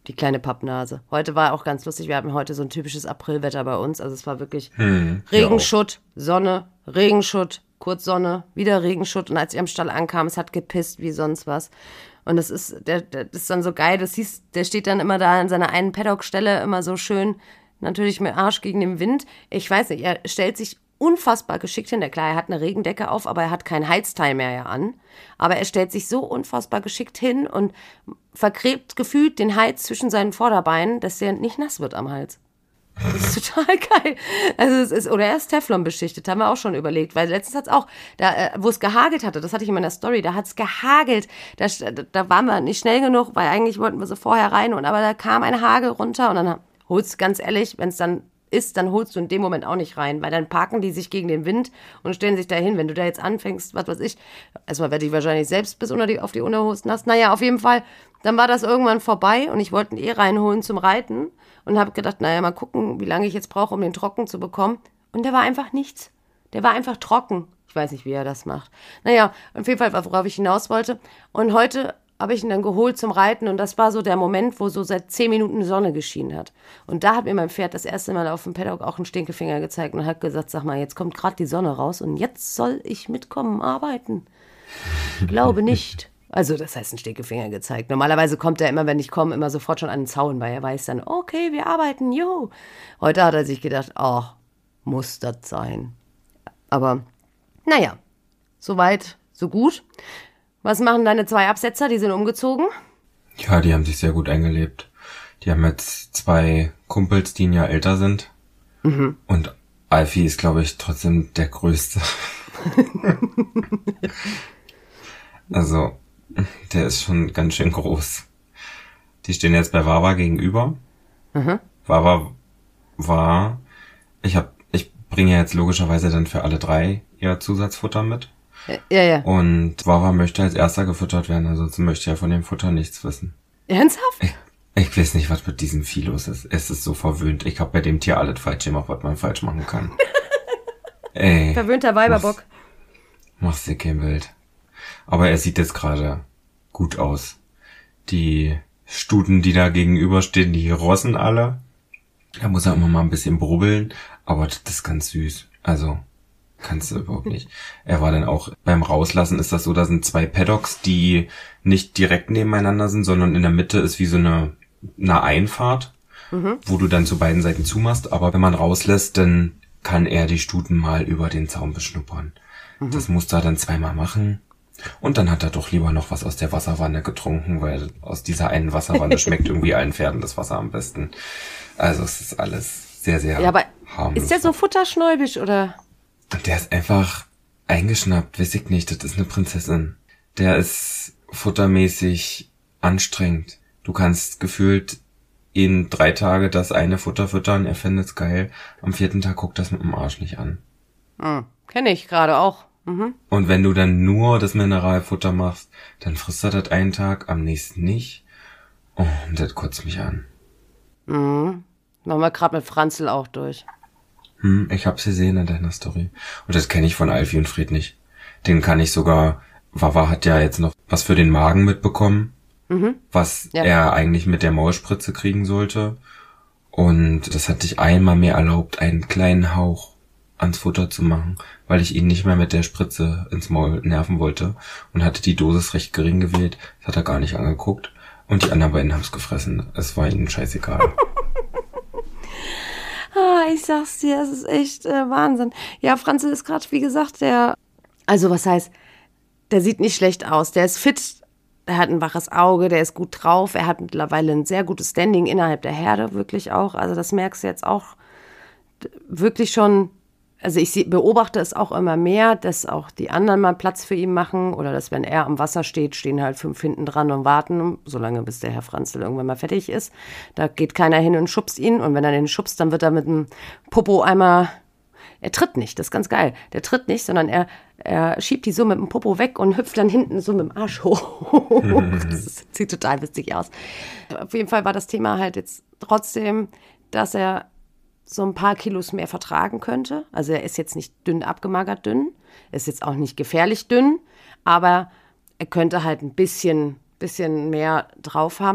Die kleine Pappnase. Heute war auch ganz lustig. Wir hatten heute so ein typisches Aprilwetter bei uns. Also es war wirklich Hm, Regenschutt, Sonne, Regenschutt, kurz Sonne, wieder Regenschutt. Und als ich am Stall ankam, es hat gepisst wie sonst was. Und das ist, der, der, das ist dann so geil. Du siehst, der steht dann immer da an seiner einen Paddock-Stelle, immer so schön, natürlich mit Arsch gegen den Wind. Ich weiß nicht, er stellt sich unfassbar geschickt hin. Der klar, er hat eine Regendecke auf, aber er hat kein Heizteil mehr ja an. Aber er stellt sich so unfassbar geschickt hin und vergräbt gefühlt den Hals zwischen seinen Vorderbeinen, dass der nicht nass wird am Hals. Das ist total geil. Also es ist, oder er ist Teflon beschichtet, haben wir auch schon überlegt, weil letztens hat es auch, da, äh, wo es gehagelt hatte, das hatte ich in meiner Story, da hat es gehagelt, da, da waren wir nicht schnell genug, weil eigentlich wollten wir so vorher rein, und aber da kam ein Hagel runter und dann holst du, ganz ehrlich, wenn es dann ist, dann holst du in dem Moment auch nicht rein, weil dann parken die sich gegen den Wind und stellen sich da hin. Wenn du da jetzt anfängst, was weiß ich, erstmal werde ich wahrscheinlich selbst bis unter die, auf die Unterhosen nass. Naja, auf jeden Fall, dann war das irgendwann vorbei und ich wollte ihn eh reinholen zum Reiten und habe gedacht, naja, mal gucken, wie lange ich jetzt brauche, um den trocken zu bekommen. Und der war einfach nichts. Der war einfach trocken. Ich weiß nicht, wie er das macht. Naja, auf jeden Fall, worauf ich hinaus wollte. Und heute habe ich ihn dann geholt zum Reiten und das war so der Moment, wo so seit zehn Minuten die Sonne geschienen hat. Und da hat mir mein Pferd das erste Mal auf dem Paddock auch einen Stinkefinger gezeigt und hat gesagt, sag mal, jetzt kommt gerade die Sonne raus und jetzt soll ich mitkommen, arbeiten. Ich glaube nicht. Also das heißt, einen Stinkefinger gezeigt. Normalerweise kommt er immer, wenn ich komme, immer sofort schon an den Zaun, weil er weiß dann, okay, wir arbeiten, jo. Heute hat er sich gedacht, oh, muss das sein. Aber naja, soweit, so gut. Was machen deine zwei Absetzer? Die sind umgezogen? Ja, die haben sich sehr gut eingelebt. Die haben jetzt zwei Kumpels, die ein Jahr älter sind. Mhm. Und Alfie ist, glaube ich, trotzdem der Größte. Also, der ist schon ganz schön groß. Die stehen jetzt bei Wawa gegenüber. Mhm. Wawa war, ich hab, ich bringe jetzt logischerweise dann für alle drei ihr Zusatzfutter mit. Ja, ja. Und Wawa möchte als erster gefüttert werden, ansonsten möchte er von dem Futter nichts wissen. Ernsthaft? Ich, ich weiß nicht, was mit diesem Vieh los ist. Es ist so verwöhnt. Ich habe bei dem Tier alles falsch gemacht, was man falsch machen kann. Ey. Verwöhnter Weiberbock. Mach's dir kein Bild. Aber er sieht jetzt gerade gut aus. Die Stuten, die da gegenüberstehen, die rossen alle. Da muss er immer mal ein bisschen brubbeln, aber das ist ganz süß. Also, kannst du überhaupt nicht. Er war dann auch, beim Rauslassen ist das so, da sind zwei Paddocks, die nicht direkt nebeneinander sind, sondern in der Mitte ist wie so eine, eine Einfahrt, mhm. wo du dann zu beiden Seiten zumachst. Aber wenn man rauslässt, dann kann er die Stuten mal über den Zaun beschnuppern. Mhm. Das musste er dann zweimal machen. Und dann hat er doch lieber noch was aus der Wasserwanne getrunken, weil aus dieser einen Wasserwanne schmeckt irgendwie allen Pferden das Wasser am besten. Also es ist alles sehr, sehr ja, aber harmlos. Ist der so futterschnäubisch, oder? Der ist einfach eingeschnappt, weiß ich nicht, das ist eine Prinzessin. Der ist futtermäßig anstrengend. Du kannst gefühlt in drei Tage das eine Futter füttern, er findet's geil. Am vierten Tag guckt das mit dem Arsch nicht an. Hm, kenne ich gerade auch. Mhm. Und wenn du dann nur das Mineralfutter machst, dann frisst er das einen Tag, am nächsten nicht. Oh, und das kotzt mich an. Mhm. Machen wir gerade mit Franzl auch durch. Hm, ich hab's gesehen in deiner Story. Und das kenne ich von Alfie und Fred nicht. Den kann ich sogar, Wawa hat ja jetzt noch was für den Magen mitbekommen, mhm. was ja. er eigentlich mit der Maulspritze kriegen sollte. Und das hat sich einmal mehr erlaubt, einen kleinen Hauch ans Futter zu machen, weil ich ihn nicht mehr mit der Spritze ins Maul nerven wollte und hatte die Dosis recht gering gewählt. Das hat er gar nicht angeguckt. Und die anderen beiden haben's gefressen. Es war ihnen scheißegal. Ah, ich sag's dir, es ist echt äh, Wahnsinn. Ja, Franzl ist gerade, wie gesagt, der, also was heißt, der sieht nicht schlecht aus, der ist fit, er hat ein waches Auge, der ist gut drauf, er hat mittlerweile ein sehr gutes Standing innerhalb der Herde, wirklich auch, also das merkst du jetzt auch wirklich schon. Also ich beobachte es auch immer mehr, dass auch die anderen mal Platz für ihn machen oder dass, wenn er am Wasser steht, stehen halt fünf hinten dran und warten, solange bis der Herr Franzl irgendwann mal fertig ist. Da geht keiner hin und schubst ihn und wenn er den schubst, dann wird er mit dem Popo einmal, er tritt nicht, das ist ganz geil, der tritt nicht, sondern er, er schiebt die so mit dem Popo weg und hüpft dann hinten so mit dem Arsch hoch. Das sieht total witzig aus. Auf jeden Fall war das Thema halt jetzt trotzdem, dass er so ein paar Kilos mehr vertragen könnte. Also er ist jetzt nicht dünn abgemagert dünn, er ist jetzt auch nicht gefährlich dünn, aber er könnte halt ein bisschen, bisschen mehr drauf haben.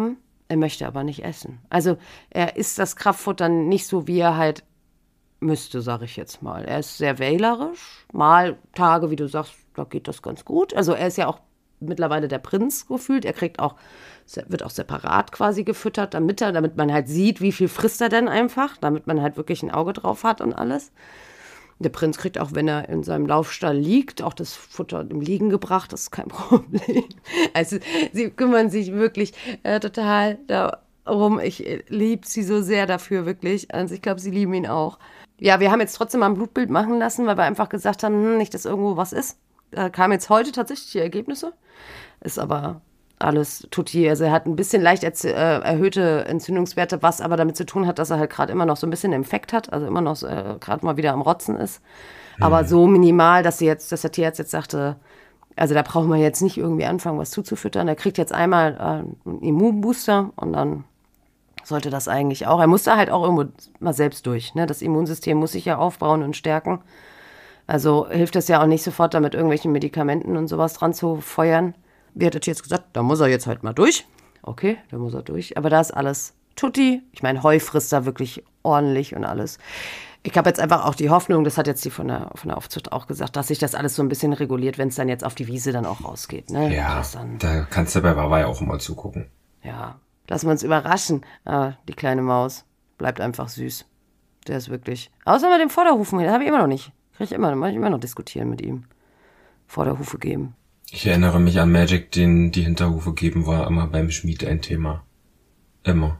Er möchte aber nicht essen. Also er isst das Kraftfutter nicht so, wie er halt müsste, sage ich jetzt mal. Er ist sehr wählerisch. Mal Tage, wie du sagst, da geht das ganz gut. Also er ist ja auch mittlerweile der Prinz gefühlt. Er kriegt auch, wird auch separat quasi gefüttert, damit er, damit man halt sieht, wie viel frisst er denn einfach, damit man halt wirklich ein Auge drauf hat und alles. Der Prinz kriegt auch, wenn er in seinem Laufstall liegt, auch das Futter im Liegen gebracht, das ist kein Problem. Also sie kümmern sich wirklich äh, total darum. Ich äh, liebe sie so sehr dafür, wirklich. Also ich glaube, sie lieben ihn auch. Ja, wir haben jetzt trotzdem mal ein Blutbild machen lassen, weil wir einfach gesagt haben, hm, nicht, dass irgendwo was ist. Da kamen jetzt heute tatsächlich die Ergebnisse. Ist aber alles tutti. Also er hat ein bisschen leicht erz- äh, erhöhte Entzündungswerte, was aber damit zu tun hat, dass er halt gerade immer noch so ein bisschen einen Infekt hat, also immer noch äh, gerade mal wieder am Rotzen ist. Mhm. Aber so minimal, dass sie jetzt, dass der Tierarzt jetzt sagte, also da brauchen wir jetzt nicht irgendwie anfangen, was zuzufüttern. Er kriegt jetzt einmal äh, einen Immunbooster und dann sollte das eigentlich auch. Er muss da halt auch irgendwo mal selbst durch. Ne? Das Immunsystem muss sich ja aufbauen und stärken. Also hilft es ja auch nicht sofort, da mit irgendwelchen Medikamenten und sowas dran zu feuern. Wie hat der Tierarzt gesagt, da muss er jetzt halt mal durch. Okay, da muss er durch. Aber da ist alles tutti. Ich meine, Heu frisst da wirklich ordentlich und alles. Ich habe jetzt einfach auch die Hoffnung, das hat jetzt die von der, von der Aufzucht auch gesagt, dass sich das alles so ein bisschen reguliert, wenn es dann jetzt auf die Wiese dann auch rausgeht. Ne? Ja, dann, da kannst du bei Wawa auch mal zugucken. Ja, lassen wir uns überraschen. Ah, die kleine Maus bleibt einfach süß. Der ist wirklich... Außer mit dem Vorderhufen, das habe ich immer noch nicht. Krieg ich immer, muss ich immer noch diskutieren mit ihm. Vorderhufe geben. Ich erinnere mich an Magic, den die Hinterhufe geben, war immer beim Schmied ein Thema. Immer.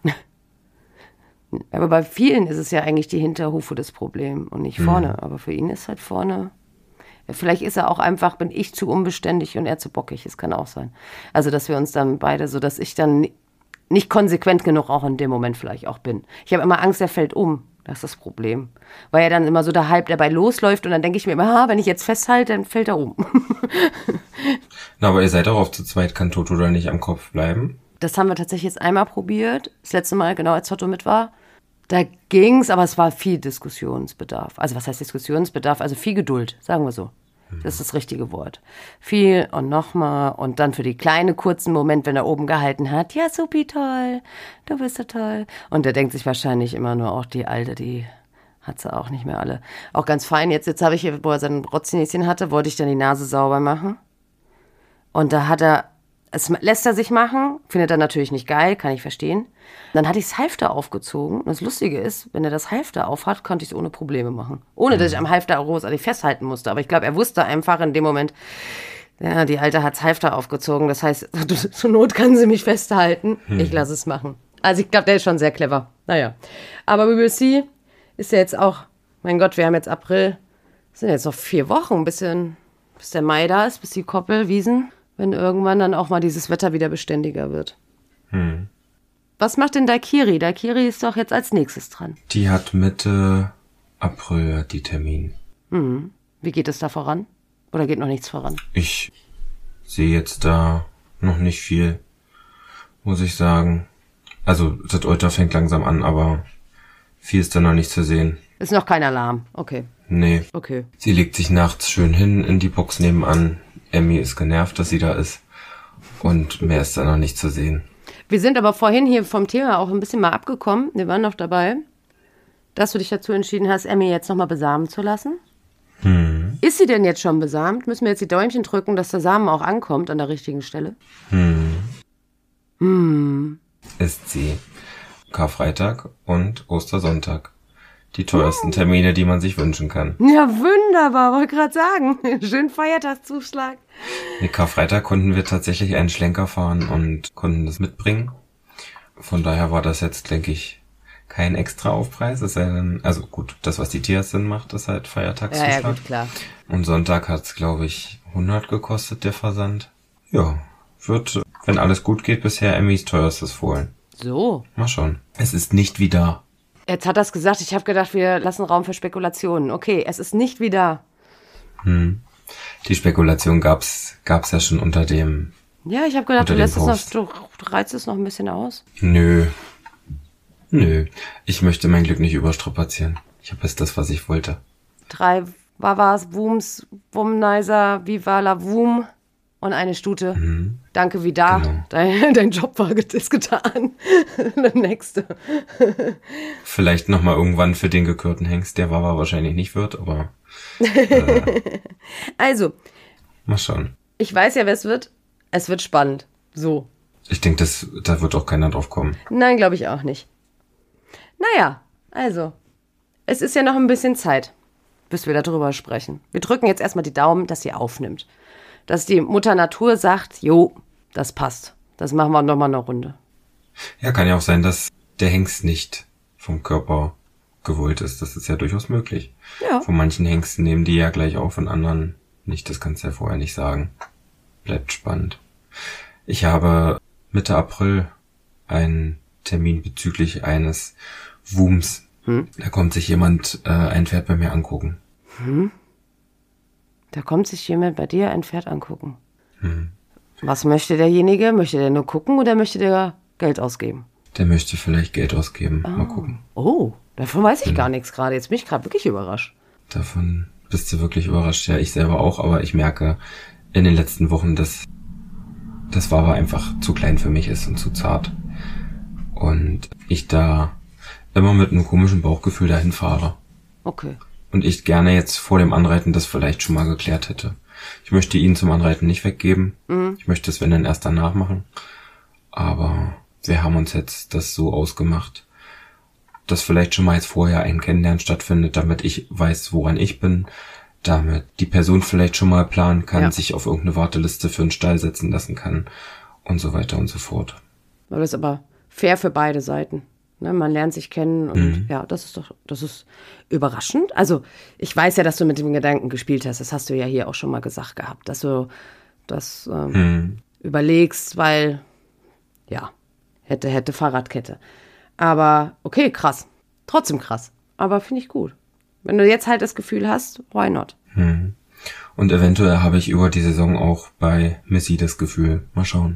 Aber bei vielen ist es ja eigentlich die Hinterhufe das Problem und nicht vorne. Hm. Aber für ihn ist halt vorne... Vielleicht ist er auch einfach, bin ich zu unbeständig und er zu bockig. Das kann auch sein. Also, dass wir uns dann beide, so dass ich dann nicht konsequent genug auch in dem Moment vielleicht auch bin. Ich habe immer Angst, er fällt um. Das ist das Problem. Weil er dann immer so der Hype dabei losläuft und dann denke ich mir immer, ha, wenn ich jetzt festhalte, dann fällt er um. Na, aber ihr seid auch auf zu zweit, kann Toto da nicht am Kopf bleiben? Das haben wir tatsächlich jetzt einmal probiert. Das letzte Mal, genau als Toto mit war. Da ging's, aber es war viel Diskussionsbedarf. Also was heißt Diskussionsbedarf? Also viel Geduld, sagen wir so. Das ist das richtige Wort. Viel und nochmal und dann für die kleine kurzen Moment, wenn er oben gehalten hat, ja, supi, toll, du bist so toll. Und der denkt sich wahrscheinlich immer nur, auch die Alte, die hat sie auch nicht mehr alle. Auch ganz fein, jetzt, jetzt habe ich, wo er sein Rotznäschen hatte, wollte ich dann die Nase sauber machen. Und da hat er, es lässt er sich machen, findet er natürlich nicht geil, kann ich verstehen. Dann hatte ich das Halfter aufgezogen. Und das Lustige ist, wenn er das Halfter auf hat, konnte ich es ohne Probleme machen. Ohne, dass ich am Halfter großartig festhalten musste. Aber ich glaube, er wusste einfach in dem Moment, ja, die Alte hat das Halfter aufgezogen. Das heißt, zur Not kann sie mich festhalten. Hm. Ich lasse es machen. Also ich glaube, der ist schon sehr clever. Naja. Aber we will see. Ist ja jetzt auch, mein Gott, wir haben jetzt April. Das sind jetzt noch vier Wochen, ein bisschen, bis der Mai da ist, bis die Koppel, Wiesen. Wenn irgendwann dann auch mal dieses Wetter wieder beständiger wird. Hm. Was macht denn Daikiri? Daikiri ist doch jetzt als nächstes dran. Die hat Mitte April die Termin. Hm. Wie geht es da voran? Oder geht noch nichts voran? Ich sehe jetzt da noch nicht viel, muss ich sagen. Also das Euter fängt langsam an, aber viel ist da noch nicht zu sehen. Ist noch kein Alarm, okay. Nee. Okay. Sie legt sich nachts schön hin in die Box nebenan. Emmy ist genervt, dass sie da ist. Und mehr ist da noch nicht zu sehen. Wir sind aber vorhin hier vom Thema auch ein bisschen mal abgekommen. Wir waren noch dabei, dass du dich dazu entschieden hast, Emmy jetzt nochmal besamen zu lassen. Hm. Ist sie denn jetzt schon besamt? Müssen wir jetzt die Däumchen drücken, dass der Samen auch ankommt an der richtigen Stelle? Hm. Hm. Ist sie. Karfreitag und Ostersonntag. Die teuersten Termine, die man sich wünschen kann. Ja, wunderbar, wollte gerade sagen. Schön Feiertagszuschlag. Nee, Karfreitag konnten wir tatsächlich einen Schlenker fahren und konnten das mitbringen. Von daher war das jetzt, denke ich, kein extra Aufpreis. Es sei denn, also gut, das, was die Tierärztin macht, ist halt Feiertagszuschlag. Ja, ja, gut, klar. Und Sonntag hat's, glaube ich, hundert gekostet, der Versand. Ja, wird, wenn alles gut geht, bisher Emmys teuerstes Fohlen. So. Mal schauen. Es ist nicht wie da. Jetzt hat er es gesagt, ich habe gedacht, wir lassen Raum für Spekulationen. Okay, es ist nicht wie da. Hm. Die Spekulation gab's, gab's ja schon unter dem. Ja, ich habe gedacht, du lässt es noch, du reizt es noch ein bisschen aus. Nö. Nö. Ich möchte mein Glück nicht überstrapazieren. Ich habe jetzt das, was ich wollte. Drei Wawas, Wums, Womniser, Viva la Wum. und eine Stute. Mhm. Danke, wie da. Genau. Dein, dein Job war get- ist getan. Der nächste. Vielleicht nochmal irgendwann für den gekürten Hengst, der Wawa wahrscheinlich nicht wird, aber äh, Also, mal schauen. ich weiß ja, wer es wird. Es wird spannend. So. Ich denke, das, da wird auch keiner drauf kommen. Nein, glaube ich auch nicht. Naja, also, es ist ja noch ein bisschen Zeit, bis wir darüber sprechen. Wir drücken jetzt erstmal die Daumen, dass sie aufnimmt. Dass die Mutter Natur sagt, jo, das passt. Das machen wir nochmal eine Runde. Ja, kann ja auch sein, dass der Hengst nicht vom Körper gewollt ist. Das ist ja durchaus möglich. Ja. Von manchen Hengsten nehmen die ja gleich auf, von anderen nicht. Das kannst du ja vorher nicht sagen. Bleibt spannend. Ich habe Mitte April einen Termin bezüglich eines Wooms. Hm? Da kommt sich jemand äh, ein Pferd bei mir angucken. Hm? Da kommt sich jemand bei dir ein Pferd angucken. Hm. Was möchte derjenige? Möchte der nur gucken oder möchte der Geld ausgeben? Der möchte vielleicht Geld ausgeben. Oh. Mal gucken. Oh, davon weiß ich Hm. gar nichts gerade. Jetzt bin ich gerade wirklich überrascht. Davon bist du wirklich überrascht. Ja, ich selber auch, aber ich merke in den letzten Wochen, dass das Wawa einfach zu klein für mich ist und zu zart. Und ich da immer mit einem komischen Bauchgefühl dahin fahre. Okay. Und ich gerne jetzt vor dem Anreiten das vielleicht schon mal geklärt hätte. Ich möchte ihn zum Anreiten nicht weggeben. Mhm. Ich möchte es, wenn dann erst danach machen. Aber wir haben uns jetzt das so ausgemacht, dass vielleicht schon mal jetzt vorher ein Kennenlernen stattfindet, damit ich weiß, woran ich bin, damit die Person vielleicht schon mal planen kann, Ja. sich auf irgendeine Warteliste für einen Stall setzen lassen kann und so weiter und so fort. Aber das ist aber fair für beide Seiten. Ne, man lernt sich kennen und Mhm. ja, das ist doch, das ist überraschend. Also ich weiß ja, dass du mit dem Gedanken gespielt hast. Das hast du ja hier auch schon mal gesagt gehabt, dass du das ähm, Mhm. überlegst, weil ja, hätte, hätte Fahrradkette. Aber okay, krass. Trotzdem krass. Aber finde ich gut. Wenn du jetzt halt das Gefühl hast, why not? Mhm. Und eventuell habe ich über die Saison auch bei Missy das Gefühl. Mal schauen.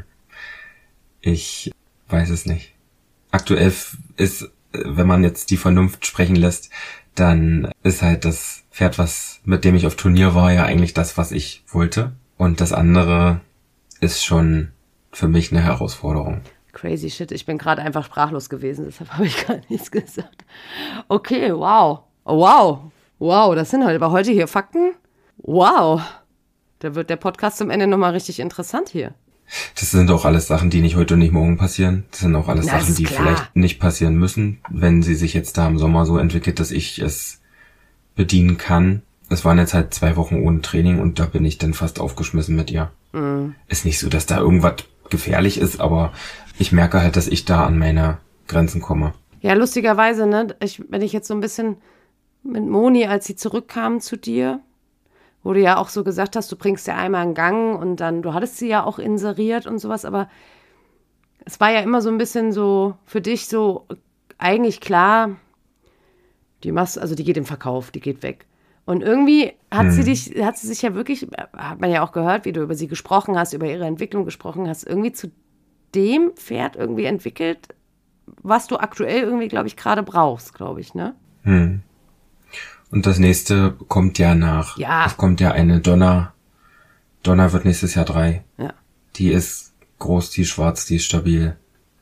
Ich weiß es nicht. Aktuell ist, wenn man jetzt die Vernunft sprechen lässt, dann ist halt das Pferd, was mit dem ich auf Turnier war, ja eigentlich das, was ich wollte. Und das andere ist schon für mich eine Herausforderung. Crazy shit, ich bin gerade einfach sprachlos gewesen, deshalb habe ich gar nichts gesagt. Okay, wow. Wow. Wow, das sind halt aber heute hier Fakten. Wow. Da wird der Podcast zum Ende nochmal richtig interessant hier. Das sind auch alles Sachen, die nicht heute und nicht morgen passieren. Das sind auch alles Na, das Sachen, ist die klar. vielleicht nicht passieren müssen, wenn sie sich jetzt da im Sommer so entwickelt, dass ich es bedienen kann. Es waren jetzt halt zwei Wochen ohne Training und da bin ich dann fast aufgeschmissen mit ihr. Mhm. Ist nicht so, dass da irgendwas gefährlich ist, aber ich merke halt, dass ich da an meine Grenzen komme. Ja, lustigerweise, ne, ich, wenn ich jetzt so ein bisschen mit Moni, als sie zurückkam zu dir, wo du ja auch so gesagt hast, du bringst ja einmal einen Gang und dann, du hattest sie ja auch inseriert und sowas, aber es war ja immer so ein bisschen so für dich so eigentlich klar, die machst, also die geht im Verkauf, die geht weg. Und irgendwie hat Hm. sie dich, hat sie sich ja wirklich, hat man ja auch gehört, wie du über sie gesprochen hast, über ihre Entwicklung gesprochen hast, irgendwie zu dem Pferd irgendwie entwickelt, was du aktuell irgendwie, glaube ich, gerade brauchst, glaube ich, ne? Hm. Und das nächste kommt ja nach. Ja. Es kommt ja eine Donna. Donna wird nächstes Jahr drei. Ja. Die ist groß, die ist schwarz, die ist stabil.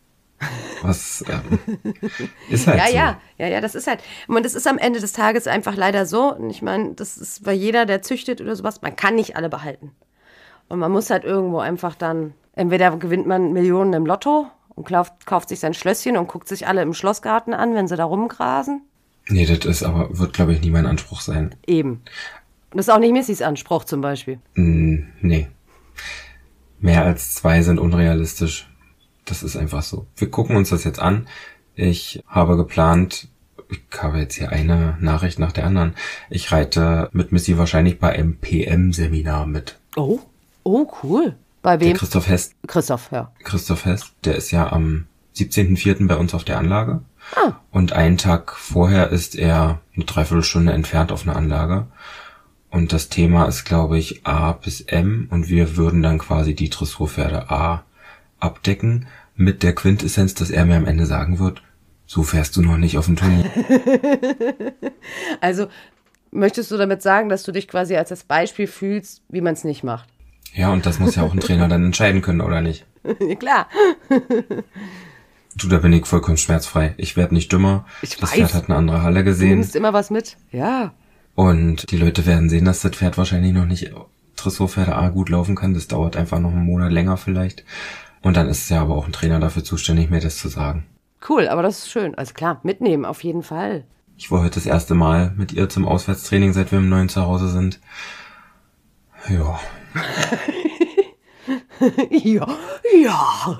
Was ähm, ist halt Ja, so. ja, ja, ja, das ist halt, und das ist am Ende des Tages einfach leider so, und ich meine, das ist bei jeder, der züchtet oder sowas, man kann nicht alle behalten. Und man muss halt irgendwo einfach dann, entweder gewinnt man Millionen im Lotto und kauft, kauft sich sein Schlösschen und guckt sich alle im Schlossgarten an, wenn sie da rumgrasen. Nee, das ist aber, wird glaube ich nie mein Anspruch sein. Eben. Und das ist auch nicht Missys Anspruch zum Beispiel. Mm, nee. Mehr als zwei sind unrealistisch. Das ist einfach so. Wir gucken uns das jetzt an. Ich habe geplant, ich habe jetzt hier eine Nachricht nach der anderen. Ich reite mit Missy wahrscheinlich bei einem P M-Seminar mit. Oh, oh, cool. Bei Der wem? Christoph Hess, Christoph, ja. Christoph Hess, der ist ja am siebzehnten vierten bei uns auf der Anlage. Ah, Und einen Tag vorher ist er eine Dreiviertelstunde entfernt auf einer Anlage. Und das Thema ist, glaube ich, A bis M. Und wir würden dann quasi die Dressurpferde A abdecken. Mit der Quintessenz, dass er mir am Ende sagen wird, so fährst du noch nicht auf dem Turnier. also möchtest du damit sagen, dass du dich quasi als das Beispiel fühlst, wie man es nicht macht? Ja, und das muss ja auch ein Trainer dann entscheiden können, oder nicht? Klar. Du, da bin ich vollkommen schmerzfrei. Ich werde nicht dümmer. Ich das weiß. Pferd hat eine andere Halle Du gesehen. nimmst immer was mit. Ja. Und die Leute werden sehen, dass das Pferd wahrscheinlich noch nicht Dressurpferde A gut laufen kann. Das dauert einfach noch einen Monat länger vielleicht. Und dann ist ja aber auch ein Trainer dafür zuständig, mir das zu sagen. Cool, aber das ist schön. Also klar, mitnehmen auf jeden Fall. Ich war heute das erste Mal mit ihr zum Auswärtstraining, seit wir im neuen Zuhause sind. Ja. ja, ja.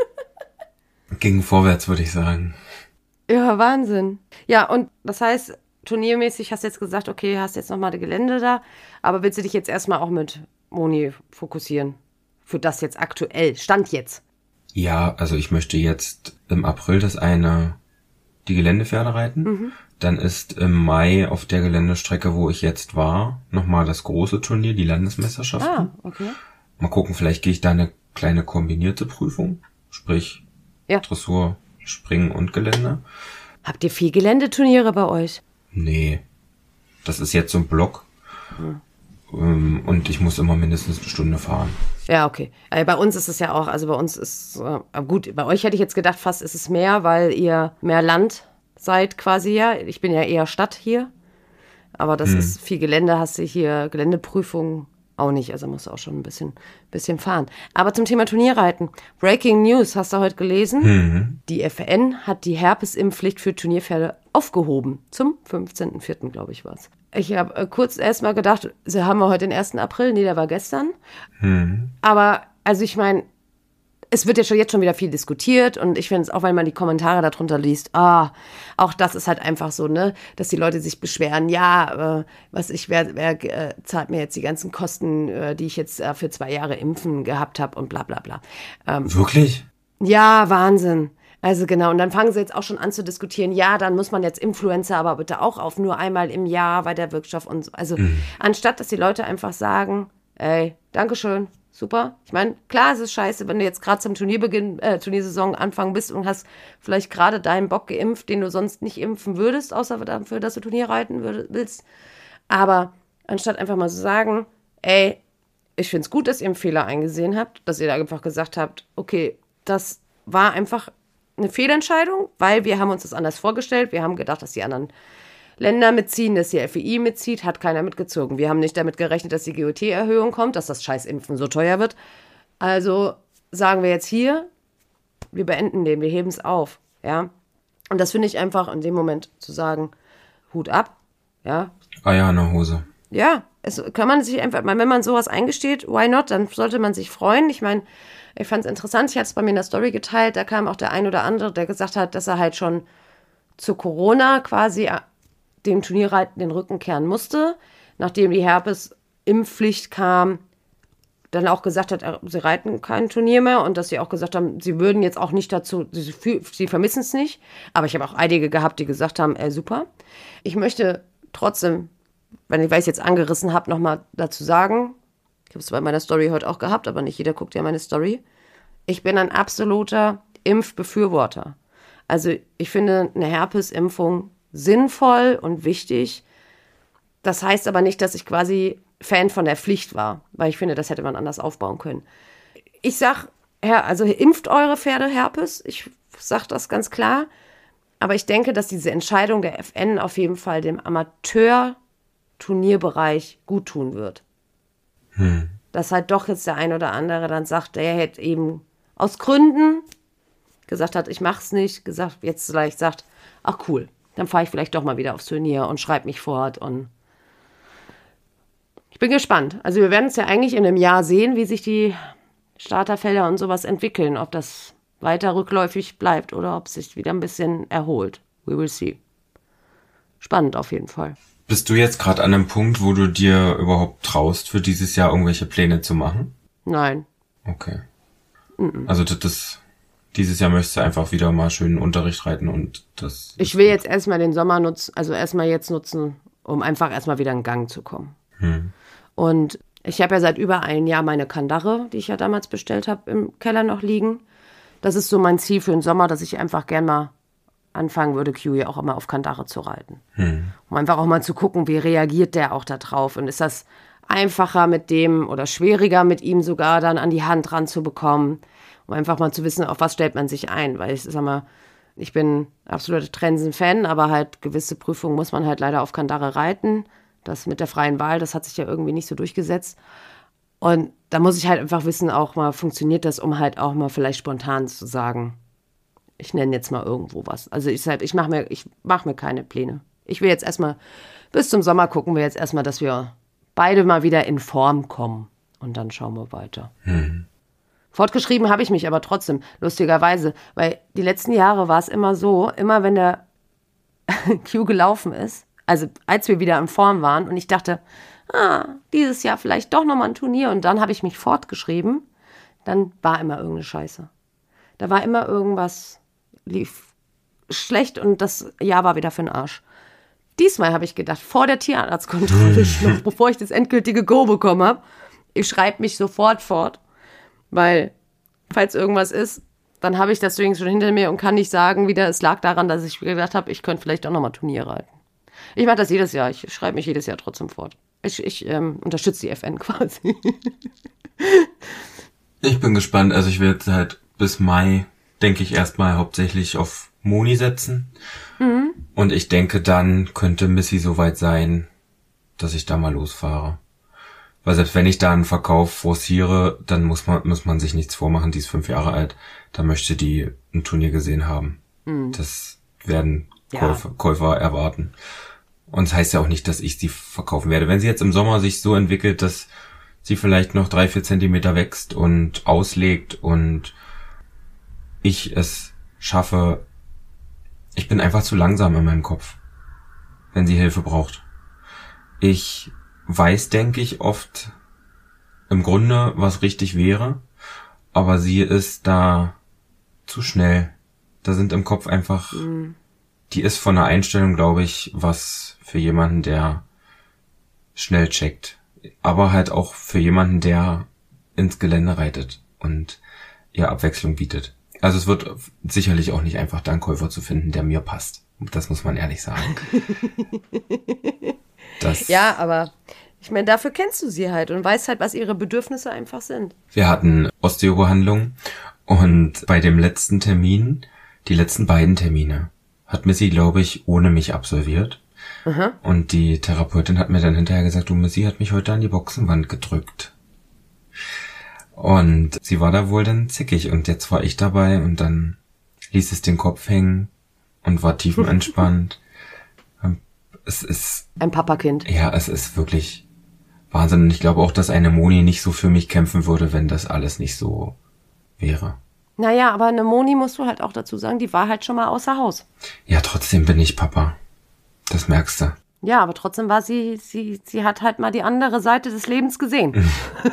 Ging vorwärts, würde ich sagen. Ja, Wahnsinn. Ja, und das heißt, turniermäßig hast du jetzt gesagt, okay, hast jetzt nochmal das Gelände da, aber willst du dich jetzt erstmal auch mit Moni fokussieren? Für das jetzt aktuell, Stand jetzt. Ja, also ich möchte jetzt im April das eine, die Geländepferde reiten. Mhm. Dann ist im Mai auf der Geländestrecke, wo ich jetzt war, nochmal das große Turnier, die Landesmeisterschaften. Ah, okay. Mal gucken, vielleicht gehe ich da eine kleine kombinierte Prüfung, sprich ja. Dressur, Springen und Gelände. Habt ihr viel Geländeturniere bei euch? Nee, das ist jetzt so ein Block. Hm. Und ich muss immer mindestens eine Stunde fahren. Ja, okay. Also bei uns ist es ja auch, also bei uns ist, äh, gut, bei euch hätte ich jetzt gedacht, fast ist es mehr, weil ihr mehr Land seid quasi ja. Ich bin ja eher Stadt hier. Aber das hm. ist viel Gelände, hast du hier Geländeprüfungen auch nicht. Also musst du auch schon ein bisschen, bisschen fahren. Aber zum Thema Turnierreiten. Breaking News, hast du heute gelesen? Mhm. Die F N hat die Herpesimpfpflicht für Turnierpferde aufgehoben. Zum fünfzehnten vierten glaube ich, war es. Ich habe äh, kurz erst mal gedacht, sie haben wir heute den ersten April. Nee, der war gestern. Mhm. Aber, also ich meine, es wird ja schon jetzt schon wieder viel diskutiert und ich finde es auch, wenn man die Kommentare darunter liest, ah, auch das ist halt einfach so, ne, dass die Leute sich beschweren, ja, äh, was ich, wer, wer äh, zahlt mir jetzt die ganzen Kosten, äh, die ich jetzt äh, für zwei Jahre impfen gehabt habe und bla bla bla. Ähm, Wirklich? Ja, Wahnsinn. Also genau, und dann fangen sie jetzt auch schon an zu diskutieren, ja, dann muss man jetzt Influencer aber bitte auch auf nur einmal im Jahr bei der Wirkstoff und so. Also mhm. anstatt, dass die Leute einfach sagen, ey, Dankeschön, super. Ich meine, klar, es ist scheiße, wenn du jetzt gerade zum Turnierbeginn, äh, Turniersaison anfangen bist und hast vielleicht gerade deinen Bock geimpft, den du sonst nicht impfen würdest, außer dafür, dass du Turnier reiten würd, willst. Aber anstatt einfach mal zu so sagen, ey, ich finde es gut, dass ihr einen Fehler eingesehen habt, dass ihr da einfach gesagt habt, okay, das war einfach eine Fehlentscheidung, weil wir haben uns das anders vorgestellt. Wir haben gedacht, dass die anderen Länder mitziehen, dass die F E I mitzieht, hat keiner mitgezogen. Wir haben nicht damit gerechnet, dass die G O T-Erhöhung kommt, dass das Scheiß-Impfen so teuer wird. Also sagen wir jetzt hier, wir beenden den, wir heben es auf. Ja? Und das finde ich einfach in dem Moment zu sagen, Hut ab. Ja, Eier in der Hose. Ja, es kann man sich einfach, wenn man sowas eingesteht, why not, dann sollte man sich freuen. Ich meine, ich fand es interessant, ich hatte es bei mir in der Story geteilt, da kam auch der ein oder andere, der gesagt hat, dass er halt schon zu Corona quasi dem Turnierreiten den Rücken kehren musste, nachdem die Herpes-Impfpflicht kam, dann auch gesagt hat, sie reiten kein Turnier mehr und dass sie auch gesagt haben, sie würden jetzt auch nicht dazu, sie, sie vermissen es nicht, aber ich habe auch einige gehabt, die gesagt haben, ey, super. Ich möchte trotzdem, wenn ich, weil ich es jetzt angerissen habe, nochmal dazu sagen, ich habe es bei meiner Story heute auch gehabt, aber nicht jeder guckt ja meine Story. Ich bin ein absoluter Impfbefürworter. Also ich finde eine Herpesimpfung sinnvoll und wichtig. Das heißt aber nicht, dass ich quasi Fan von der Pflicht war, weil ich finde, das hätte man anders aufbauen können. Ich sag, also impft eure Pferde Herpes, ich sag das ganz klar, aber ich denke, dass diese Entscheidung der F N auf jeden Fall dem Amateur-Turnierbereich gut tun wird. Hm. Dass halt doch jetzt der ein oder andere dann sagt, der hätte eben aus Gründen gesagt hat, ich mach's nicht, gesagt, jetzt vielleicht sagt, ach cool, dann fahre ich vielleicht doch mal wieder aufs Turnier und schreibe mich fort und ich bin gespannt. Also wir werden es ja eigentlich in einem Jahr sehen, wie sich die Starterfelder und sowas entwickeln, ob das weiter rückläufig bleibt oder ob es sich wieder ein bisschen erholt. We will see. Spannend auf jeden Fall. Bist du jetzt gerade an einem Punkt, wo du dir überhaupt traust, für dieses Jahr irgendwelche Pläne zu machen? Nein. Okay. Mm-mm. Also das, das dieses Jahr möchtest du einfach wieder mal schön Unterricht reiten und das... Ich will jetzt erstmal den Sommer nutzen, also erstmal jetzt nutzen, um einfach erstmal wieder in Gang zu kommen. Hm. Und ich habe ja seit über einem Jahr meine Kandare, die ich ja damals bestellt habe, im Keller noch liegen. Das ist so mein Ziel für den Sommer, dass ich einfach gern mal anfangen würde, Kiwi auch immer auf Kandare zu reiten. Hm. Um einfach auch mal zu gucken, wie reagiert der auch da drauf und ist das einfacher mit dem oder schwieriger mit ihm sogar dann an die Hand ranzubekommen, um einfach mal zu wissen, auf was stellt man sich ein. Weil ich sag mal, ich bin absoluter Trensen-Fan, aber halt gewisse Prüfungen muss man halt leider auf Kandare reiten. Das mit der freien Wahl, das hat sich ja irgendwie nicht so durchgesetzt. Und da muss ich halt einfach wissen, auch mal funktioniert das, um halt auch mal vielleicht spontan zu sagen, ich nenne jetzt mal irgendwo was. Also ich, halt, ich mache mir, ich mach mir keine Pläne. Ich will jetzt erstmal, bis zum Sommer gucken wir jetzt erstmal, dass wir beide mal wieder in Form kommen. Und dann schauen wir weiter. Hm. Fortgeschrieben habe ich mich aber trotzdem, lustigerweise. Weil die letzten Jahre war es immer so, immer wenn der Q gelaufen ist, also als wir wieder in Form waren und ich dachte, ah, dieses Jahr vielleicht doch nochmal ein Turnier und dann habe ich mich fortgeschrieben, dann war immer irgendeine Scheiße. Da war immer irgendwas, lief schlecht und das Jahr war wieder für den Arsch. Diesmal habe ich gedacht, vor der Tierarztkontrolle, noch bevor ich das endgültige Go bekommen habe, ich schreibe mich sofort fort, weil falls irgendwas ist, dann habe ich das übrigens schon hinter mir und kann nicht sagen, wieder, es lag daran, dass ich gedacht habe, ich könnte vielleicht auch nochmal Turnier reiten. Ich mache das jedes Jahr. Ich schreibe mich jedes Jahr trotzdem fort. Ich, ich ähm, unterstütze die F N quasi. Ich bin gespannt. Also ich werde halt bis Mai, denke ich, erstmal hauptsächlich auf Moni setzen. Mhm. Und ich denke, dann könnte Missy soweit sein, dass ich da mal losfahre. Weil selbst wenn ich da einen Verkauf forciere, dann muss man, muss man sich nichts vormachen. Die ist fünf Jahre alt. Da möchte die ein Turnier gesehen haben. Mhm. Das werden Käufer, ja. Käufer erwarten. Und das heißt ja auch nicht, dass ich sie verkaufen werde. Wenn sie jetzt im Sommer sich so entwickelt, dass sie vielleicht noch drei, vier Zentimeter wächst und auslegt und ich es schaffe, ich bin einfach zu langsam in meinem Kopf, wenn sie Hilfe braucht. Ich weiß, denke ich, oft im Grunde, was richtig wäre, aber sie ist da zu schnell. Da sind im Kopf einfach... Mhm. Die ist von der Einstellung, glaube ich, was für jemanden, der schnell checkt. Aber halt auch für jemanden, der ins Gelände reitet und ihr Abwechslung bietet. Also es wird sicherlich auch nicht einfach, da einen Käufer zu finden, der mir passt. Das muss man ehrlich sagen. Das ja, aber ich meine, dafür kennst du sie halt und weißt halt, was ihre Bedürfnisse einfach sind. Wir hatten Osteobehandlung und bei dem letzten Termin, die letzten beiden Termine, hat Missy, glaube ich, ohne mich absolviert. Aha. Und die Therapeutin hat mir dann hinterher gesagt, du, Missy hat mich heute an die Boxenwand gedrückt. Und sie war da wohl dann zickig und jetzt war ich dabei und dann ließ es den Kopf hängen und war tiefenentspannt. Es ist... Ein Papakind. Ja, es ist wirklich Wahnsinn. Und ich glaube auch, dass eine Moni nicht so für mich kämpfen würde, wenn das alles nicht so wäre. Naja, aber eine Moni, musst du halt auch dazu sagen, die war halt schon mal außer Haus. Ja, trotzdem bin ich Papa. Das merkst du. Ja, aber trotzdem war sie, sie, sie hat halt mal die andere Seite des Lebens gesehen.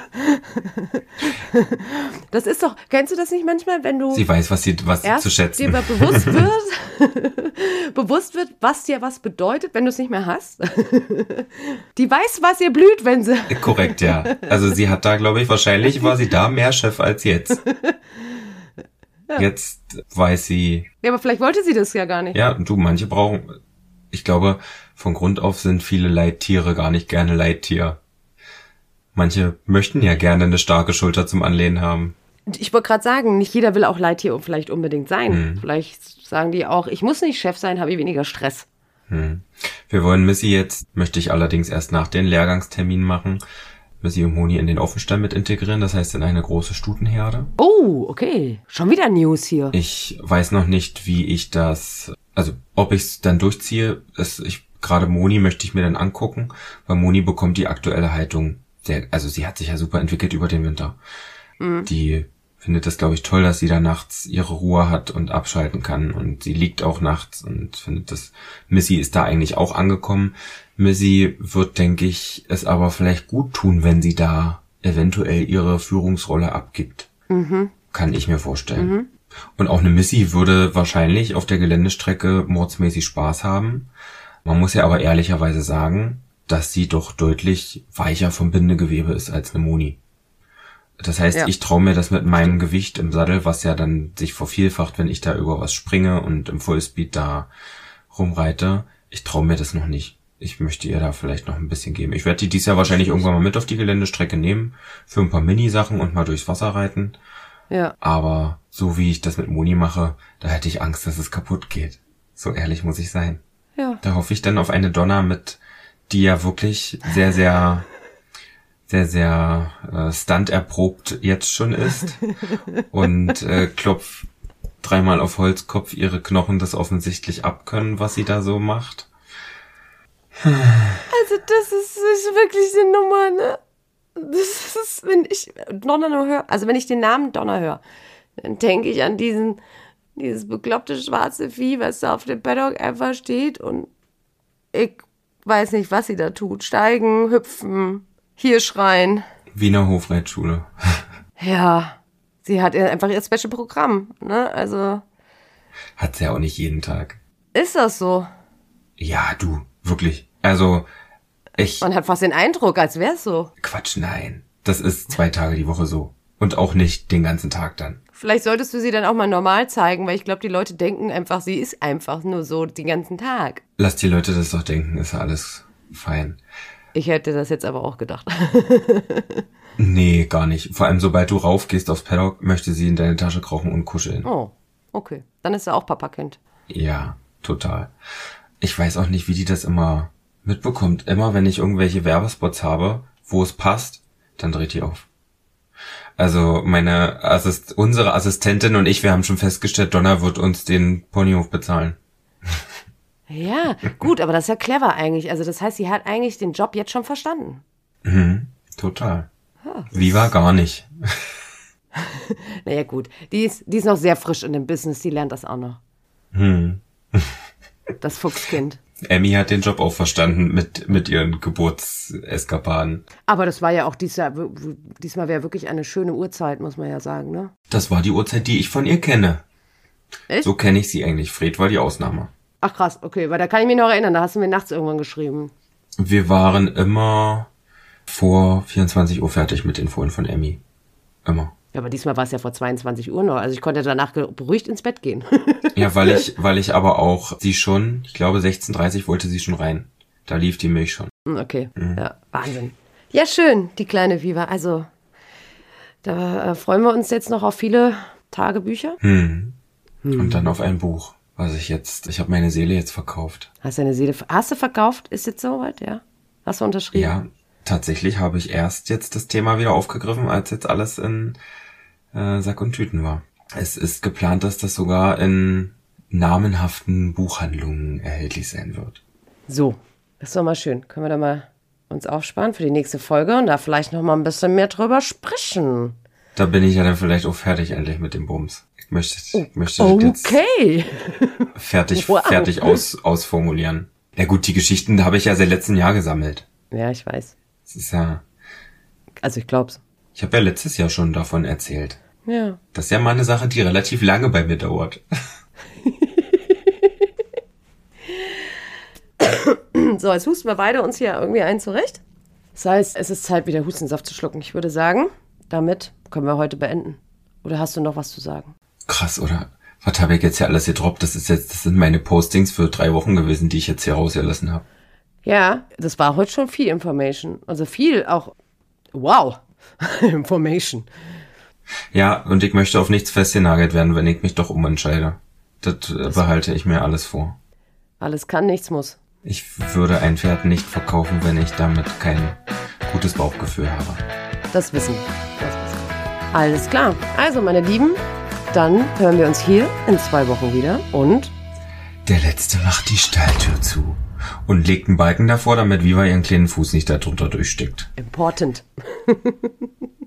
Das ist doch, kennst du das nicht manchmal, wenn du... Sie weiß, was sie, was sie zu schätzen. Dir bewusst wird, bewusst wird, was dir was bedeutet, wenn du es nicht mehr hast. Die weiß, was ihr blüht, wenn sie... Korrekt, ja. Also sie hat da, glaube ich, wahrscheinlich war sie da mehr Chef als jetzt. Ja. Jetzt weiß sie... Ja, aber vielleicht wollte sie das ja gar nicht. Ja, du, manche brauchen... Ich glaube, von Grund auf sind viele Leittiere gar nicht gerne Leittier. Manche möchten ja gerne eine starke Schulter zum Anlehnen haben. Ich wollte gerade sagen, nicht jeder will auch Leittier vielleicht unbedingt sein. Hm. Vielleicht sagen die auch, ich muss nicht Chef sein, habe ich weniger Stress. Hm. Wir wollen Missy jetzt, möchte ich allerdings erst nach den Lehrgangsterminen machen, Missy und Moni in den Offenstall mit integrieren, das heißt in eine große Stutenherde. Oh, okay. Schon wieder News hier. Ich weiß noch nicht, wie ich das, also ob ich es dann durchziehe. Es, ich, gerade Moni möchte ich mir dann angucken, weil Moni bekommt die aktuelle Haltung sehr, also sie hat sich ja super entwickelt über den Winter. Mhm. Die findet das, glaube ich, toll, dass sie da nachts ihre Ruhe hat und abschalten kann und sie liegt auch nachts und findet das, Missy ist da eigentlich auch angekommen. Missy wird, denke ich, es aber vielleicht gut tun, wenn sie da eventuell ihre Führungsrolle abgibt. Mhm. Kann ich mir vorstellen. Mhm. Und auch eine Missy würde wahrscheinlich auf der Geländestrecke mordsmäßig Spaß haben. Man muss ja aber ehrlicherweise sagen, dass sie doch deutlich weicher vom Bindegewebe ist als eine Moni. Das heißt, ja. Ich traue mir das mit meinem Gewicht im Sattel, was ja dann sich vervielfacht, wenn ich da über was springe und im Fullspeed da rumreite. Ich traue mir das noch nicht. ich möchte ihr da vielleicht noch ein bisschen geben. Ich werde die dieses Jahr wahrscheinlich irgendwann mal mit auf die Geländestrecke nehmen, für ein paar Mini-Sachen und mal durchs Wasser reiten. Ja. Aber so wie ich das mit Moni mache, da hätte ich Angst, dass es kaputt geht. So ehrlich muss ich sein. Ja. Da hoffe ich dann auf eine Donna mit, die ja wirklich sehr, sehr, sehr, sehr äh, Stunt erprobt jetzt schon ist und äh, klopf dreimal auf Holzkopf ihre Knochen das offensichtlich abkönnen, was sie da so macht. Also das ist, ist wirklich eine Nummer, ne? Das ist, wenn ich Donna nur höre, also wenn ich den Namen Donna höre, dann denke ich an diesen, dieses bekloppte schwarze Vieh, was da auf dem Paddock einfach steht und ich weiß nicht, was sie da tut. Steigen, hüpfen, hier schreien. Wiener Hofreitschule. Ja, sie hat einfach ihr Special-Programm, ne? Also. Hat sie ja auch nicht jeden Tag. Ist das so? Ja, du, wirklich. Also, ich... Man hat fast den Eindruck, als wär's so. Quatsch, nein. Das ist zwei Tage die Woche so. Und auch nicht den ganzen Tag dann. Vielleicht solltest du sie dann auch mal normal zeigen, weil ich glaube, die Leute denken einfach, sie ist einfach nur so den ganzen Tag. Lass die Leute das doch denken, ist ja alles fein. Ich hätte das jetzt aber auch gedacht. Nee, gar nicht. Vor allem, sobald du raufgehst aufs Paddock, möchte sie in deine Tasche krauchen und kuscheln. Oh, okay. Dann ist er auch Papakind. Ja, total. Ich weiß auch nicht, wie die das immer mitbekommt. Immer, wenn ich irgendwelche Werbespots habe, wo es passt, dann dreht die auf. Also meine Assist- unsere Assistentin und ich, wir haben schon festgestellt, Donna wird uns den Ponyhof bezahlen. Ja, gut, aber das ist ja clever eigentlich. Also das heißt, sie hat eigentlich den Job jetzt schon verstanden. Mhm, total. Viva gar nicht. Naja gut, die ist, die ist noch sehr frisch in dem Business, die lernt das auch noch. Hm. Das Fuchskind. Emmy hat den Job auch verstanden mit mit ihren Geburtseskapaden. Aber das war ja auch diesmal, diesmal wäre wirklich eine schöne Uhrzeit, muss man ja sagen, ne? Das war die Uhrzeit, die ich von ihr kenne. Echt? So kenne ich sie eigentlich. Fred war die Ausnahme. Ach krass, okay, weil da kann ich mich noch erinnern, da hast du mir nachts irgendwann geschrieben. Wir waren immer vor vierundzwanzig Uhr fertig mit den Fohlen von Emmy. Immer. Ja, aber diesmal war es ja vor zweiundzwanzig Uhr noch, also ich konnte danach beruhigt ins Bett gehen. Ja, weil ich, weil ich aber auch sie schon, ich glaube sechzehn Uhr dreißig wollte sie schon rein. Da lief die Milch schon. Okay, mhm. Ja, Wahnsinn. Ja, schön, die kleine Viva. Also, da äh, freuen wir uns jetzt noch auf viele Tagebücher. Hm. Hm. Und dann auf ein Buch, was ich jetzt, ich habe meine Seele jetzt verkauft. Hast du deine Seele, hast du verkauft? Ist jetzt soweit, ja? Hast du unterschrieben? Ja, tatsächlich habe ich erst jetzt das Thema wieder aufgegriffen, als jetzt alles in äh, Sack und Tüten war. Es ist geplant, dass das sogar in namenhaften Buchhandlungen erhältlich sein wird. So, das ist doch mal schön. Können wir da mal uns aufsparen für die nächste Folge und da vielleicht noch mal ein bisschen mehr drüber sprechen. Da bin ich ja dann vielleicht auch fertig endlich mit dem Bums. Ich möchte, ich möchte okay. das jetzt fertig, Wow. fertig aus, ausformulieren. Ja gut, die Geschichten habe ich ja seit letztem Jahr gesammelt. Ja, ich weiß. Das ist ja... Also ich glaub's. Ich habe ja letztes Jahr schon davon erzählt. Ja. Das ist ja mal eine Sache, die relativ lange bei mir dauert. So, jetzt husten wir beide uns hier irgendwie ein zurecht. Das heißt, es ist Zeit, wieder Hustensaft zu schlucken. Ich würde sagen, damit können wir heute beenden. Oder hast du noch was zu sagen? Krass, oder? Was habe ich jetzt hier alles gedroppt? Das ist jetzt, das sind meine Postings für drei Wochen gewesen, die ich jetzt hier rausgelassen habe. Ja, das war heute schon viel Information. Also viel auch, wow, Information. Ja, und ich möchte auf nichts festgenagelt werden, wenn ich mich doch umentscheide. Das, das behalte ich mir alles vor. Alles kann, nichts muss. Ich würde ein Pferd nicht verkaufen, wenn ich damit kein gutes Bauchgefühl habe. Das wissen wir. Das wissen wir. Alles klar. Also, meine Lieben, dann hören wir uns hier in zwei Wochen wieder und... Der Letzte macht die Stalltür zu und legt einen Balken davor, damit Viva ihren kleinen Fuß nicht darunter durchsteckt. Important.